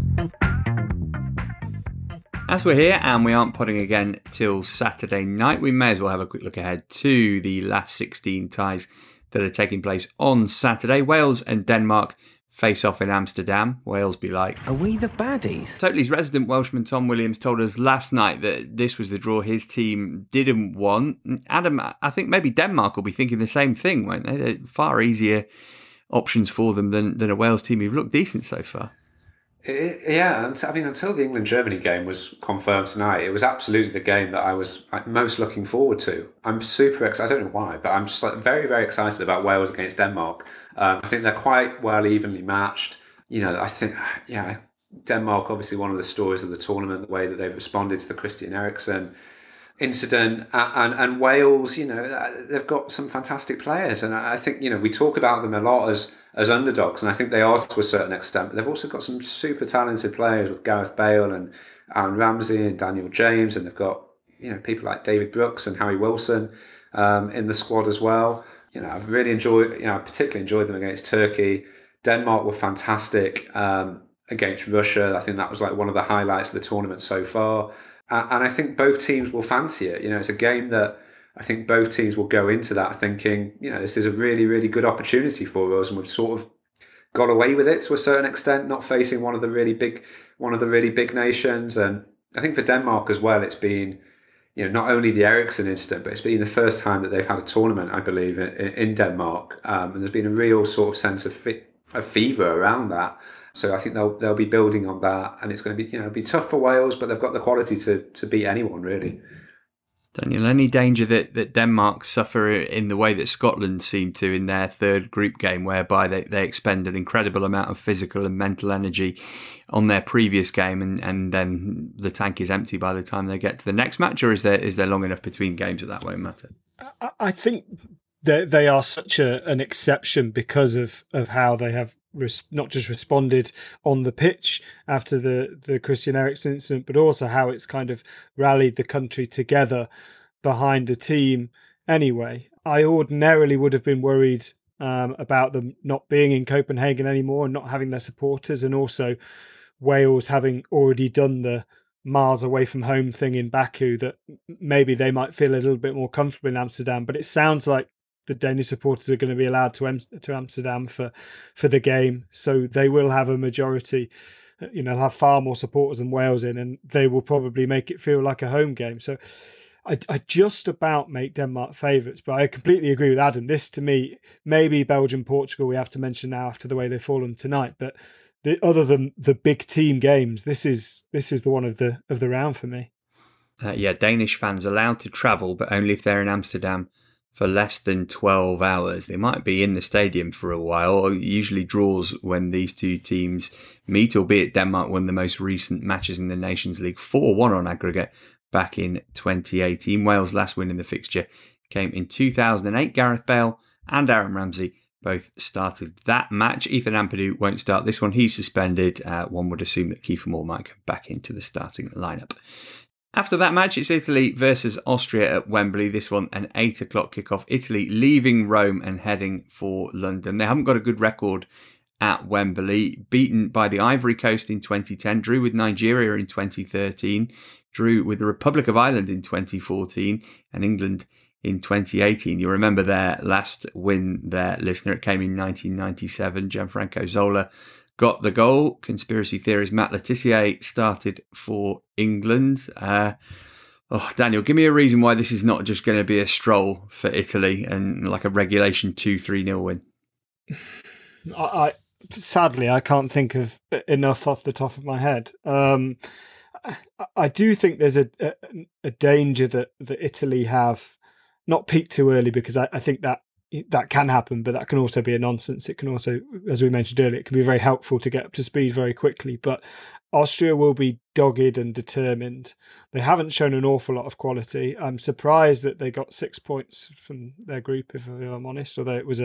As we're here and we aren't potting again till Saturday night, we may as well have a quick look ahead to the last 16 ties that are taking place on Saturday. Wales and Denmark face off in Amsterdam. Wales be like, are we the baddies? Totally's resident Welshman Tom Williams told us last night that this was the draw his team didn't want. Adam, I think maybe Denmark will be thinking the same thing, won't they? They're far easier options for them than a Wales team who've looked decent so far. Until the England-Germany game was confirmed tonight, it was absolutely the game that I was most looking forward to. I'm super excited. I don't know why, but I'm just very, very excited about Wales against Denmark. I think they're quite well evenly matched. I think, Denmark, obviously one of the stories of the tournament, the way that they've responded to the Christian Eriksen incident, and Wales, they've got some fantastic players, and I think we talk about them a lot as underdogs, and I think they are to a certain extent, but they've also got some super talented players with Gareth Bale and Aaron Ramsey and Daniel James, and they've got people like David Brooks and Harry Wilson in the squad as well. I've really enjoyed, I particularly enjoyed them against Turkey. Denmark were fantastic against Russia. I think that was one of the highlights of the tournament so far. And I think both teams will fancy it. It's a game that I think both teams will go into that thinking, this is a really, really good opportunity for us, and we've sort of got away with it to a certain extent, not facing one of the really big nations. And I think for Denmark as well, it's been, not only the Eriksen incident, but it's been the first time that they've had a tournament, I believe, in Denmark, and there's been a real sort of sense of fever around that. So I think they'll be building on that, and it's going to be be tough for Wales, but they've got the quality to beat anyone really. Daniel, any danger that Denmark suffer in the way that Scotland seemed to in their third group game, whereby they expend an incredible amount of physical and mental energy on their previous game, and then the tank is empty by the time they get to the next match, or is there long enough between games that won't matter? I think they are such an exception because of how they have not just responded on the pitch after the Christian Eriksen incident, but also how it's kind of rallied the country together behind the team anyway. I ordinarily would have been worried about them not being in Copenhagen anymore and not having their supporters, and also Wales having already done the miles away from home thing in Baku, that maybe they might feel a little bit more comfortable in Amsterdam. But it sounds like the Danish supporters are going to be allowed to Amsterdam for the game, so they will have a majority. They'll have far more supporters than Wales in, and they will probably make it feel like a home game. So I just about make Denmark favourites, but I completely agree with Adam. This, to me, maybe Belgium, Portugal, we have to mention now after the way they've fallen tonight. But other than the big team games, this is the one of the round for me. Danish fans allowed to travel, but only if they're in Amsterdam for less than 12 hours. They might be in the stadium for a while. Usually draws when these two teams meet, albeit Denmark won the most recent matches in the Nations League, 4-1 on aggregate back in 2018. Wales' last win in the fixture came in 2008. Gareth Bale and Aaron Ramsey both started that match. Ethan Ampadu won't start this one. He's suspended. One would assume that Kiefer Moore might come back into the starting lineup. After that match, it's Italy versus Austria at Wembley. This one, an 8 o'clock kickoff. Italy leaving Rome and heading for London. They haven't got a good record at Wembley, beaten by the Ivory Coast in 2010, drew with Nigeria in 2013, drew with the Republic of Ireland in 2014, and England in 2018. You remember their last win there, listener. It came in 1997. Gianfranco Zola got the goal. Conspiracy theorist Matt Letizia started for England. Daniel, give me a reason why this is not just going to be a stroll for Italy and like a regulation 2-3-0 win. Sadly, I can't think of enough off the top of my head. I do think there's a danger that Italy have not peaked too early, because I think that can happen, but that can also be a nonsense. It can also, as we mentioned earlier, it can be very helpful to get up to speed very quickly. But Austria will be dogged and determined. They haven't shown an awful lot of quality. I'm surprised that they got 6 points from their group, if I'm honest, although it was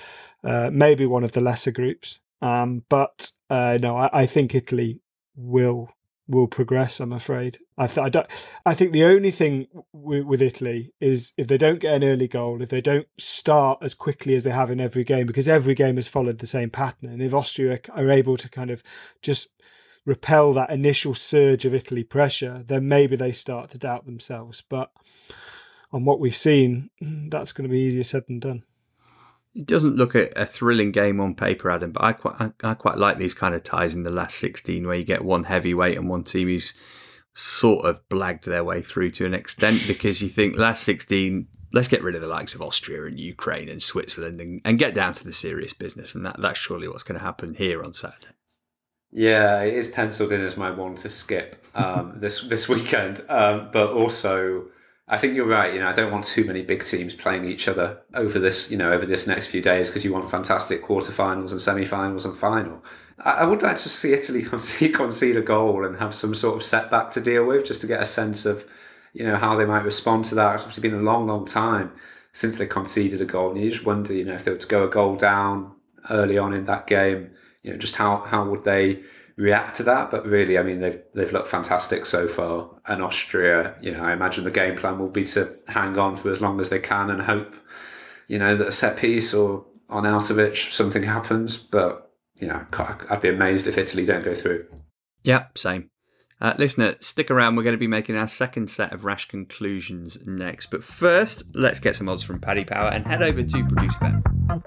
maybe one of the lesser groups. But I think Italy will progress, I'm afraid. I think the only thing with Italy is if they don't get an early goal, if they don't start as quickly as they have in every game, because every game has followed the same pattern, and if Austria are able to kind of just repel that initial surge of Italy pressure, then maybe they start to doubt themselves. But on what we've seen, that's going to be easier said than done. It doesn't look a thrilling game on paper, Adam, but I quite like these kind of ties in the last 16 where you get one heavyweight and one team who's sort of blagged their way through to an extent, because you think last 16, let's get rid of the likes of Austria and Ukraine and Switzerland and get down to the serious business. And that's surely what's going to happen here on Saturday. Yeah, it is penciled in as my one to skip this weekend. But also, I think you're right. I don't want too many big teams playing each other over this next few days, because you want fantastic quarterfinals and semi-finals and final. I would like to see Italy concede a goal and have some sort of setback to deal with, just to get a sense of, how they might respond to that. It's obviously been a long, long time since they conceded a goal, and you just wonder, if they were to go a goal down early on in that game, just how would they react to that? But really, I mean, they've looked fantastic so far. And Austria, I imagine the game plan will be to hang on for as long as they can and hope, that a set piece or on Arnautovic something happens. But, I'd be amazed if Italy don't go through. Yeah, same. Listener, stick around. We're going to be making our second set of rash conclusions next. But first, let's get some odds from Paddy Power and head over to producer Ben.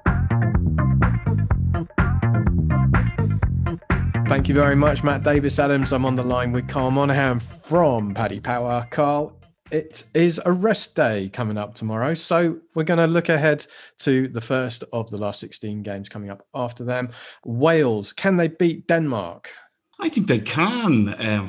Thank you very much, Matt Davis-Adams. I'm on the line with Carl Monaghan from Paddy Power. Carl, it is a rest day coming up tomorrow, so we're going to look ahead to the first of the last 16 games coming up after them. Wales, can they beat Denmark? I think they can.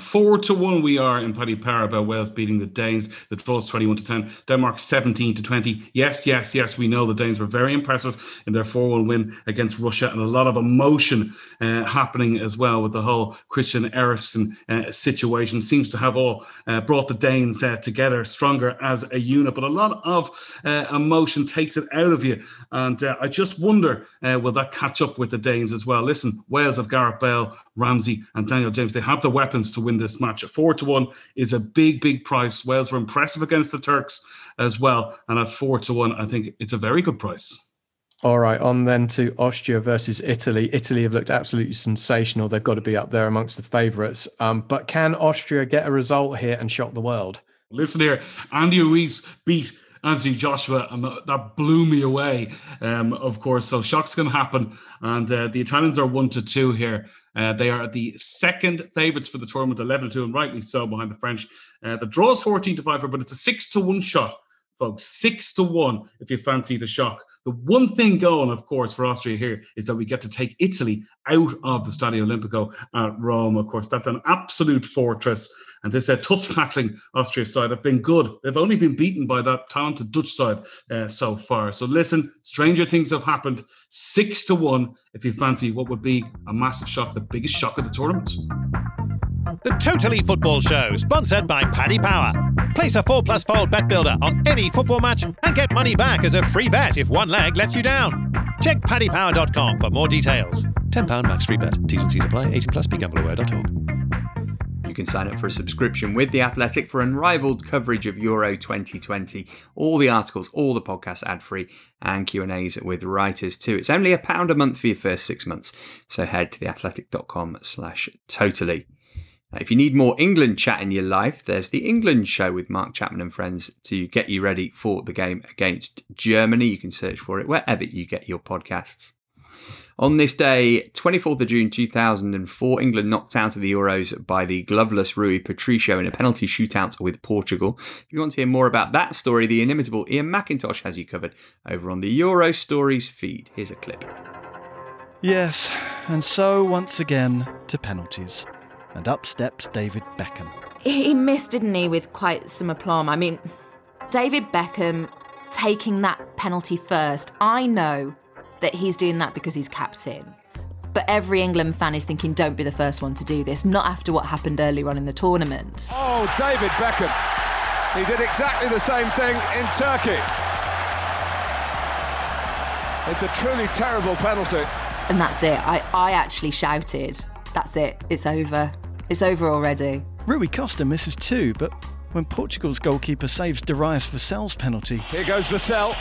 4-1 we are in Paddy Power about Wales beating the Danes. The draw is 21-10. Denmark 17-20. Yes, we know the Danes were very impressive in their 4-1 win against Russia, and a lot of emotion happening as well with the whole Christian Eriksen situation. Seems to have all brought the Danes together stronger as a unit, but a lot of emotion takes it out of you. And I just wonder, will that catch up with the Danes as well? Listen, Wales have Gareth Bale, Ramsey and Daniel James. They have the weapons to win this match. 4-1 is a big price. Wales were impressive against the Turks as well. And at 4-1, I think it's a very good price. All right, on then to Austria versus Italy. Italy have looked absolutely sensational. They've got to be up there amongst the favourites. But can Austria get a result here and shock the world? Listen here, Andy Ruiz beat Anthony Joshua, and that blew me away, of course. So shock's going to happen. And the Italians are 1-2 here. They are the second favourites for the tournament, 11-2, and rightly so behind the French. The draw is 14-5, but it's a 6-1 shot, folks. 6-1 if you fancy the shock. The one thing going, of course, for Austria here is that we get to take Italy out of the Stadio Olimpico at Rome. Of course, that's an absolute fortress. And this tough tackling Austria side have been good. They've only been beaten by that talented Dutch side so far. So listen, stranger things have happened. 6-1 if you fancy what would be a massive shock, the biggest shock of the tournament. The Totally Football Show, sponsored by Paddy Power. Place a 4+4 bet builder on any football match and get money back as a free bet if one leg lets you down. Check paddypower.com for more details. £10 max free bet. T's and C's apply. 18+. BeGambleAware.org. You can sign up for a subscription with The Athletic for unrivaled coverage of Euro 2020. All the articles, all the podcasts ad-free, and Q&As with writers too. It's only £1 a month for your first 6 months. So head to theathletic.com/totally. If you need more England chat in your life, there's the England Show with Mark Chapman and friends to get you ready for the game against Germany. You can search for it wherever you get your podcasts. On this day, 24th of June 2004, England knocked out of the Euros by the gloveless Rui Patricio in a penalty shootout with Portugal. If you want to hear more about that story, the inimitable Ian McIntosh has you covered over on the Euro Stories feed. Here's a clip. Yes, and so once again to penalties. And up steps David Beckham. He missed, didn't he, with quite some aplomb. I mean, David Beckham taking that penalty first. I know that he's doing that because he's captain. But every England fan is thinking, don't be the first one to do this, not after what happened earlier on in the tournament. Oh, David Beckham. He did exactly the same thing in Turkey. It's a truly terrible penalty. And that's it. I actually shouted, that's it, it's over. It's over already. Rui Costa misses too, but when Portugal's goalkeeper saves Darius Vassell's penalty... Here goes Vassell.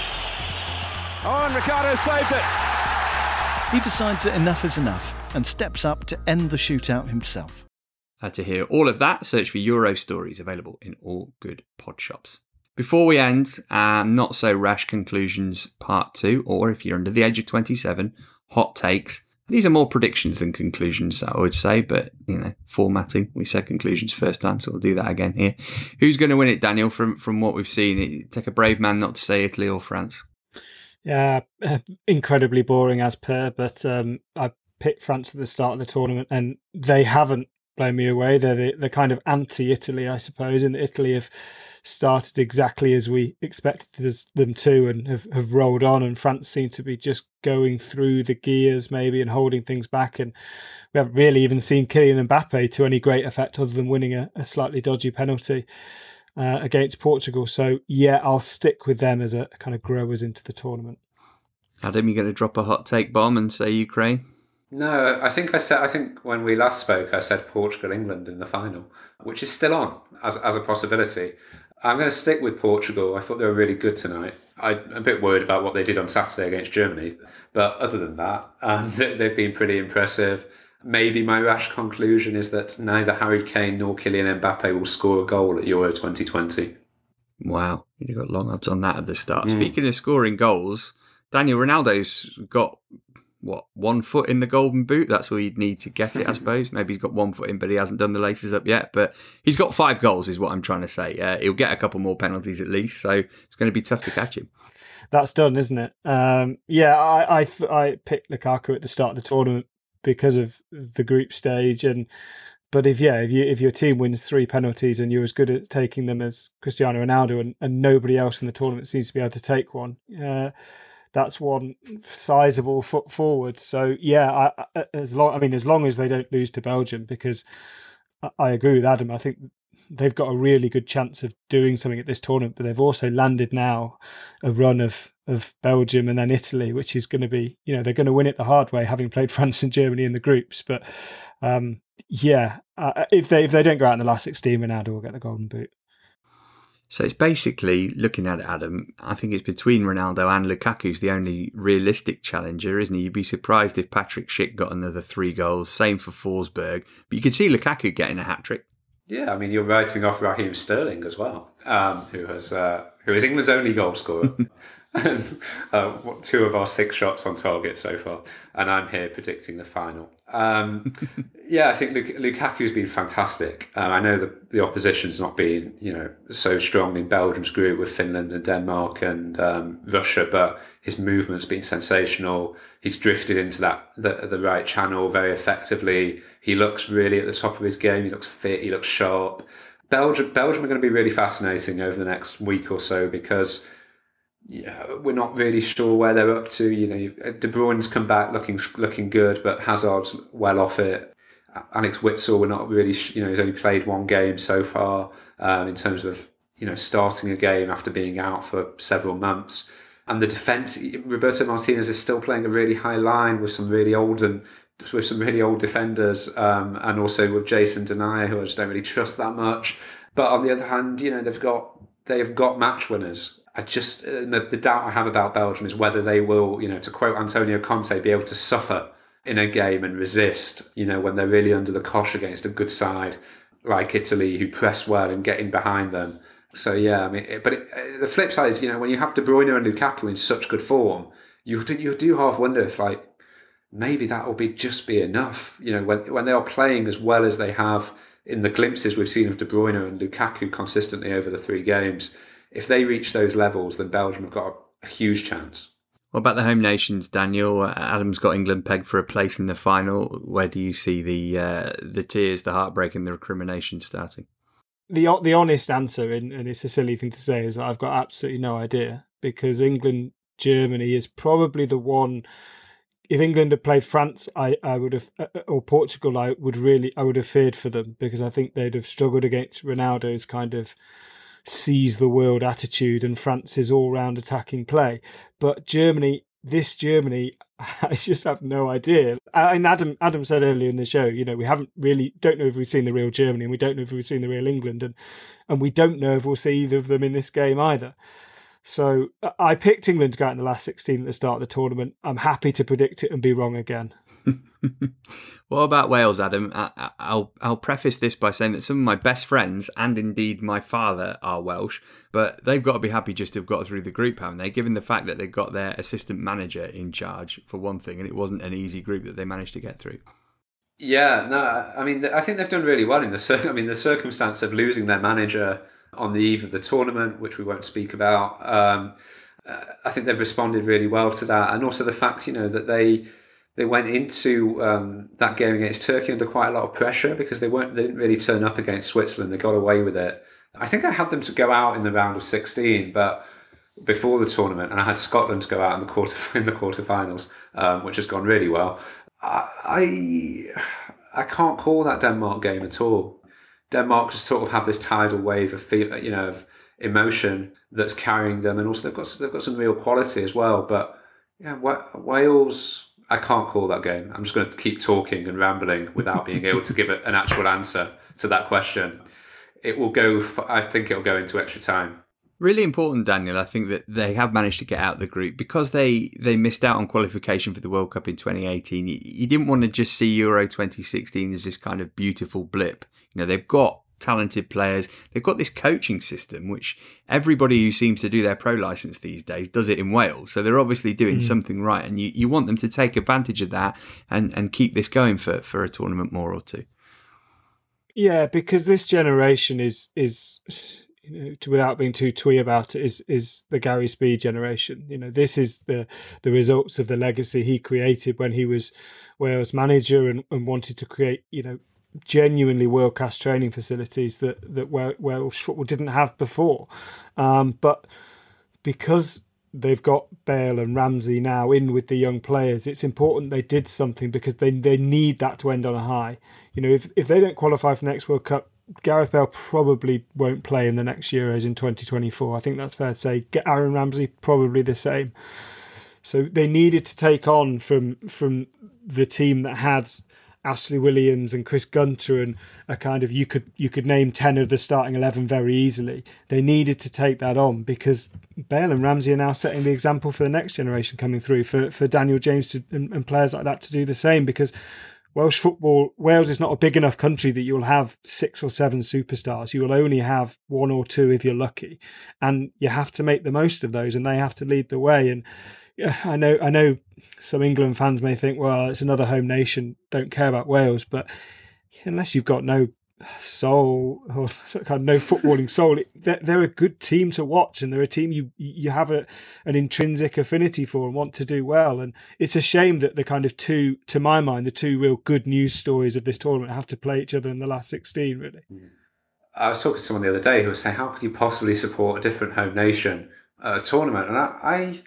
Oh, and Ricardo saved it. He decides that enough is enough and steps up to end the shootout himself. To hear all of that, search for Euro Stories, available in all good pod shops. Before we end, Not So Rash Conclusions Part 2, or if you're under the age of 27, Hot Takes. These are more predictions than conclusions, I would say, but, formatting. We said conclusions first time, so we'll do that again here. Who's going to win it, Daniel, from what we've seen? It'd take a brave man not to say Italy or France. Yeah, incredibly boring as per, but I picked France at the start of the tournament, and they haven't blown me away. They're the kind of anti-Italy, I suppose, and Italy have started exactly as we expected them to and have rolled on, and France seem to be just going through the gears maybe and holding things back, and we haven't really even seen Kylian Mbappe to any great effect other than winning a slightly dodgy penalty against Portugal. So yeah, I'll stick with them as a kind of growers into the tournament. Adam, you going to drop a hot take bomb and say Ukraine? No, I think when we last spoke, I said Portugal, England in the final, which is still on as a possibility. I'm going to stick with Portugal. I thought they were really good tonight. I'm a bit worried about what they did on Saturday against Germany, but other than that, they've been pretty impressive. Maybe my rash conclusion is that neither Harry Kane nor Kylian Mbappe will score a goal at Euro 2020. Wow, you've got long odds on that at the start. Speaking of scoring goals, Daniel, Ronaldo's got, 1 foot in the golden boot? That's all you'd need to get it, I suppose. Maybe he's got 1 foot in, but he hasn't done the laces up yet. But he's got 5 goals is what I'm trying to say. He'll get a couple more penalties at least, so it's going to be tough to catch him. That's done, isn't it? I picked Lukaku at the start of the tournament because of the group stage, but if your team wins 3 penalties and you're as good at taking them as Cristiano Ronaldo and nobody else in the tournament seems to be able to take one, that's one sizable foot forward. So yeah, as long as they don't lose to Belgium, because I agree with Adam. I think they've got a really good chance of doing something at this tournament, but they've also landed now a run of Belgium and then Italy, which is going to be, they're going to win it the hard way, having played France and Germany in the groups. But if they don't go out in the last 16, Ronaldo will get the golden boot. So it's basically, looking at it, Adam, I think it's between Ronaldo and Lukaku's the only realistic challenger, isn't he? You'd be surprised if Patrick Schick got another 3 goals. Same for Forsberg. But you could see Lukaku getting a hat-trick. Yeah, I mean, you're writing off Raheem Sterling as well, who is England's only goal scorer. And 2 of our 6 shots on target so far. And I'm here predicting the final. I think Lukaku's been fantastic. I know the opposition's not been, so strong in Belgium's group with Finland and Denmark and Russia, but his movement's been sensational. He's drifted into the right channel very effectively. He looks really at the top of his game. He looks fit. He looks sharp. Belgium are going to be really fascinating over the next week or so because we're not really sure where they're up to. De Bruyne's come back looking good, but Hazard's well off it. Alex Witsel, we're not really, he's only played 1 game so far in terms of, starting a game after being out for several months. And the defence, Roberto Martinez is still playing a really high line with some really old and with some really old defenders, and also with Jason Denayer, who I just don't really trust that much. But on the other hand, they've got match winners. The doubt I have about Belgium is whether they will, to quote Antonio Conte, be able to suffer in a game and resist, when they're really under the cosh against a good side like Italy, who press well and get in behind them. So yeah, the flip side is, when you have De Bruyne and Lukaku in such good form, you do half wonder if maybe that will just be enough. When they are playing as well as they have in the glimpses we've seen of De Bruyne and Lukaku consistently over the 3 games, if they reach those levels, then Belgium have got a huge chance. What about the home nations, Daniel? Adam's got England pegged for a place in the final. Where do you see the tears, the heartbreak, and the recrimination starting? The honest answer, and it's a silly thing to say, is that I've got absolutely no idea, because England-Germany is probably the one. If England had played France, I would have, or Portugal, I would have feared for them, because I think they'd have struggled against Ronaldo's kind of seize the world attitude and France's all-round attacking play. But Germany, I just have no idea. And Adam said earlier in the show, we don't know if we've seen the real Germany, and we don't know if we've seen the real England, and we don't know if we'll see either of them in this game either. So I picked England to go out in the last 16 at the start of the tournament. I'm happy to predict it and be wrong again. What about Wales, Adam? I'll preface this by saying that some of my best friends, and indeed my father, are Welsh, but they've got to be happy just to have got through the group, haven't they? Given the fact that they've got their assistant manager in charge, for one thing, and it wasn't an easy group that they managed to get through. Yeah, no, I think they've done really well in the circumstance of losing their manager on the eve of the tournament, which we won't speak about. I think they've responded really well to that, and also the fact, that they went into that game against Turkey under quite a lot of pressure, because they didn't really turn up against Switzerland. They got away with it. I think I had them to go out in the round of 16, but before the tournament, and I had Scotland to go out in the quarterfinals, which has gone really well. I can't call that Denmark game at all. Denmark just sort of have this tidal wave of emotion that's carrying them, and also they've got some real quality as well. But yeah, Wales, I can't call that game. I'm just going to keep talking and rambling without being able to give an actual answer to that question. I think it'll go into extra time. Really important, Daniel. I think that they have managed to get out of the group because they missed out on qualification for the World Cup in 2018. You didn't want to just see Euro 2016 as this kind of beautiful blip. They've got talented players. They've got this coaching system, which everybody who seems to do their pro license these days does it in Wales. So they're obviously doing something right, and you want them to take advantage of that and keep this going for a tournament more or two. Yeah, because this generation is without being too twee about it, is the Gary Speed generation. This is the results of the legacy he created when he was Wales manager and wanted to create, genuinely world-class training facilities that Welsh football didn't have before. But because they've got Bale and Ramsey now in with the young players, it's important they did something, because they need that to end on a high. If they don't qualify for the next World Cup, Gareth Bale probably won't play in the next Euros in 2024. I think that's fair to say. Aaron Ramsey, probably the same. So they needed to take on from the team that had Ashley Williams and Chris Gunter, and a kind of you could name 10 of the starting 11 very easily. They needed to take that on, because Bale and Ramsey are now setting the example for the next generation coming through, for Daniel James and players like that to do the same, because Wales is not a big enough country that you'll have 6 or 7 superstars. You will only have 1 or 2 if you're lucky, and you have to make the most of those, and they have to lead the way. And I know some England fans may think, well, it's another home nation, don't care about Wales, but unless you've got no soul or kind of no footballing soul, they're a good team to watch, and they're a team you have an intrinsic affinity for and want to do well. And it's a shame that the kind of two, to my mind, the two real good news stories of this tournament have to play each other in the last 16, really. I was talking to someone the other day who was saying, how could you possibly support a different home nation tournament? And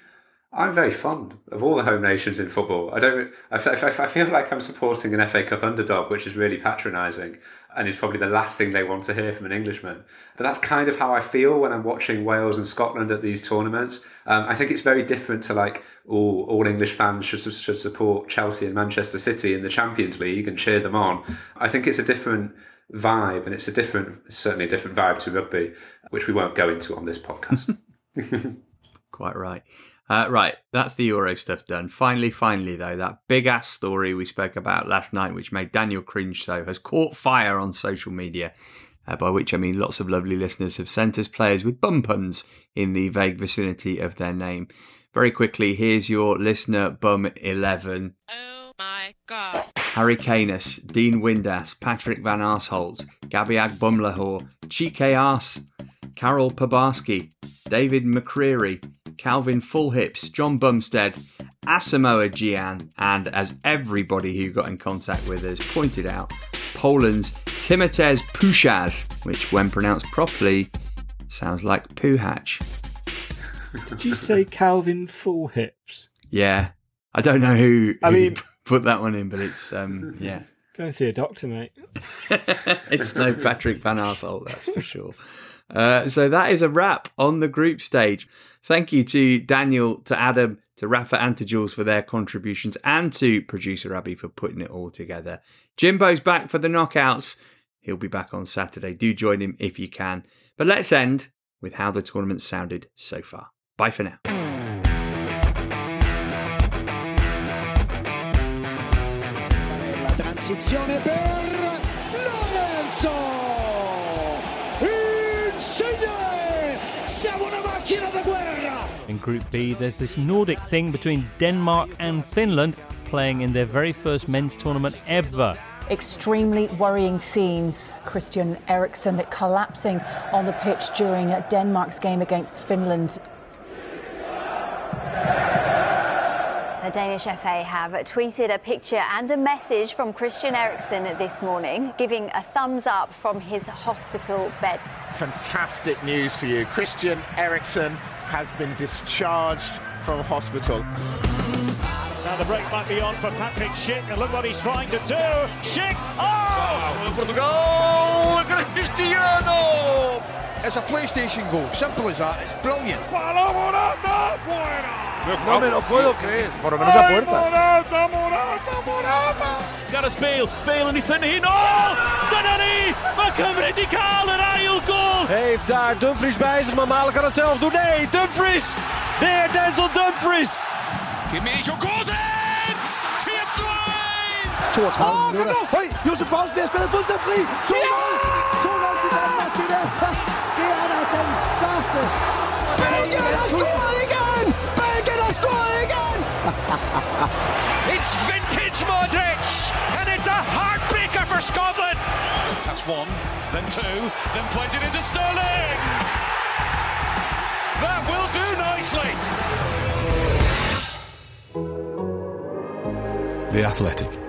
I'm very fond of all the home nations in football. I feel like I'm supporting an FA Cup underdog, which is really patronising and is probably the last thing they want to hear from an Englishman. But that's kind of how I feel when I'm watching Wales and Scotland at these tournaments. I think it's very different to like, all English fans should support Chelsea and Manchester City in the Champions League and cheer them on. I think it's a different vibe, and it's certainly a different vibe to rugby, which we won't go into on this podcast. Quite right. Right, that's the Euro stuff done. Finally, though, that big-ass story we spoke about last night, which made Daniel cringe so, has caught fire on social media, by which I mean lots of lovely listeners have sent us players with bum puns in the vague vicinity of their name. Very quickly, here's your listener bum 11. Oh my God. Harry Canis, Dean Windass, Patrick Van Arsholtz, Gabiag Bumlahor, Chike Arse, Carol Pabarski, David McCreary, Calvin Fullhips, John Bumstead, Asamoah Gyan, and as everybody who got in contact with us pointed out, Poland's Timotez Puchas, which when pronounced properly sounds like Puhach. Did you say Calvin Fullhips? Yeah. I don't know who put that one in, but it's, yeah. Go and see a doctor, mate. It's no Patrick Van Arsholtz, that's for sure. So that is a wrap on the group stage. Thank you to Daniel, to Adam, to Rafa and to Jules for their contributions, and to producer Abby for putting it all together. Jimbo's back for the knockouts. He'll be back on Saturday. Do join him if you can. But let's end with how the tournament sounded so far. Bye for now. La transizione per Lorenzo Insigne. Siamo una macchina da guerra. In Group B, there's this Nordic thing between Denmark and Finland playing in their very first men's tournament ever. Extremely worrying scenes. Christian Eriksen collapsing on the pitch during Denmark's game against Finland. The Danish FA have tweeted a picture and a message from Christian Eriksen this morning, giving a thumbs up from his hospital bed. Fantastic news for you. Christian Eriksen has been discharged from hospital. Now the break might be on for Patrick Schick, and look what he's trying to do. Schick! Oh! Portugal! Cristiano! It's a PlayStation goal. Simple as that. It's brilliant. No me lo puedo creer. Por lo menos a puerta. Morata! Gareth Bale en die thunnen heen. Oh! Danny! Maar Cymru die cael een ail goal! Heeft daar Dumfries bij zich, maar Malen kan het zelf doen. Nee, Dumfries! De heer Denzel Dumfries! Kimmich og Gosens! 4-2! 32 minutter. Høj, Josef Poulsen bliver spillet fuldstændig fri. 2-0! 2-0 til Danmark, det der. Det er da den største. Belgien har scoret igen! Belgien har scoret igen! It's vintage Modric, and it's a heartbreaker for Scotland. That's one, then two, then plays it into Sterling. That will do nicely. The Athletic.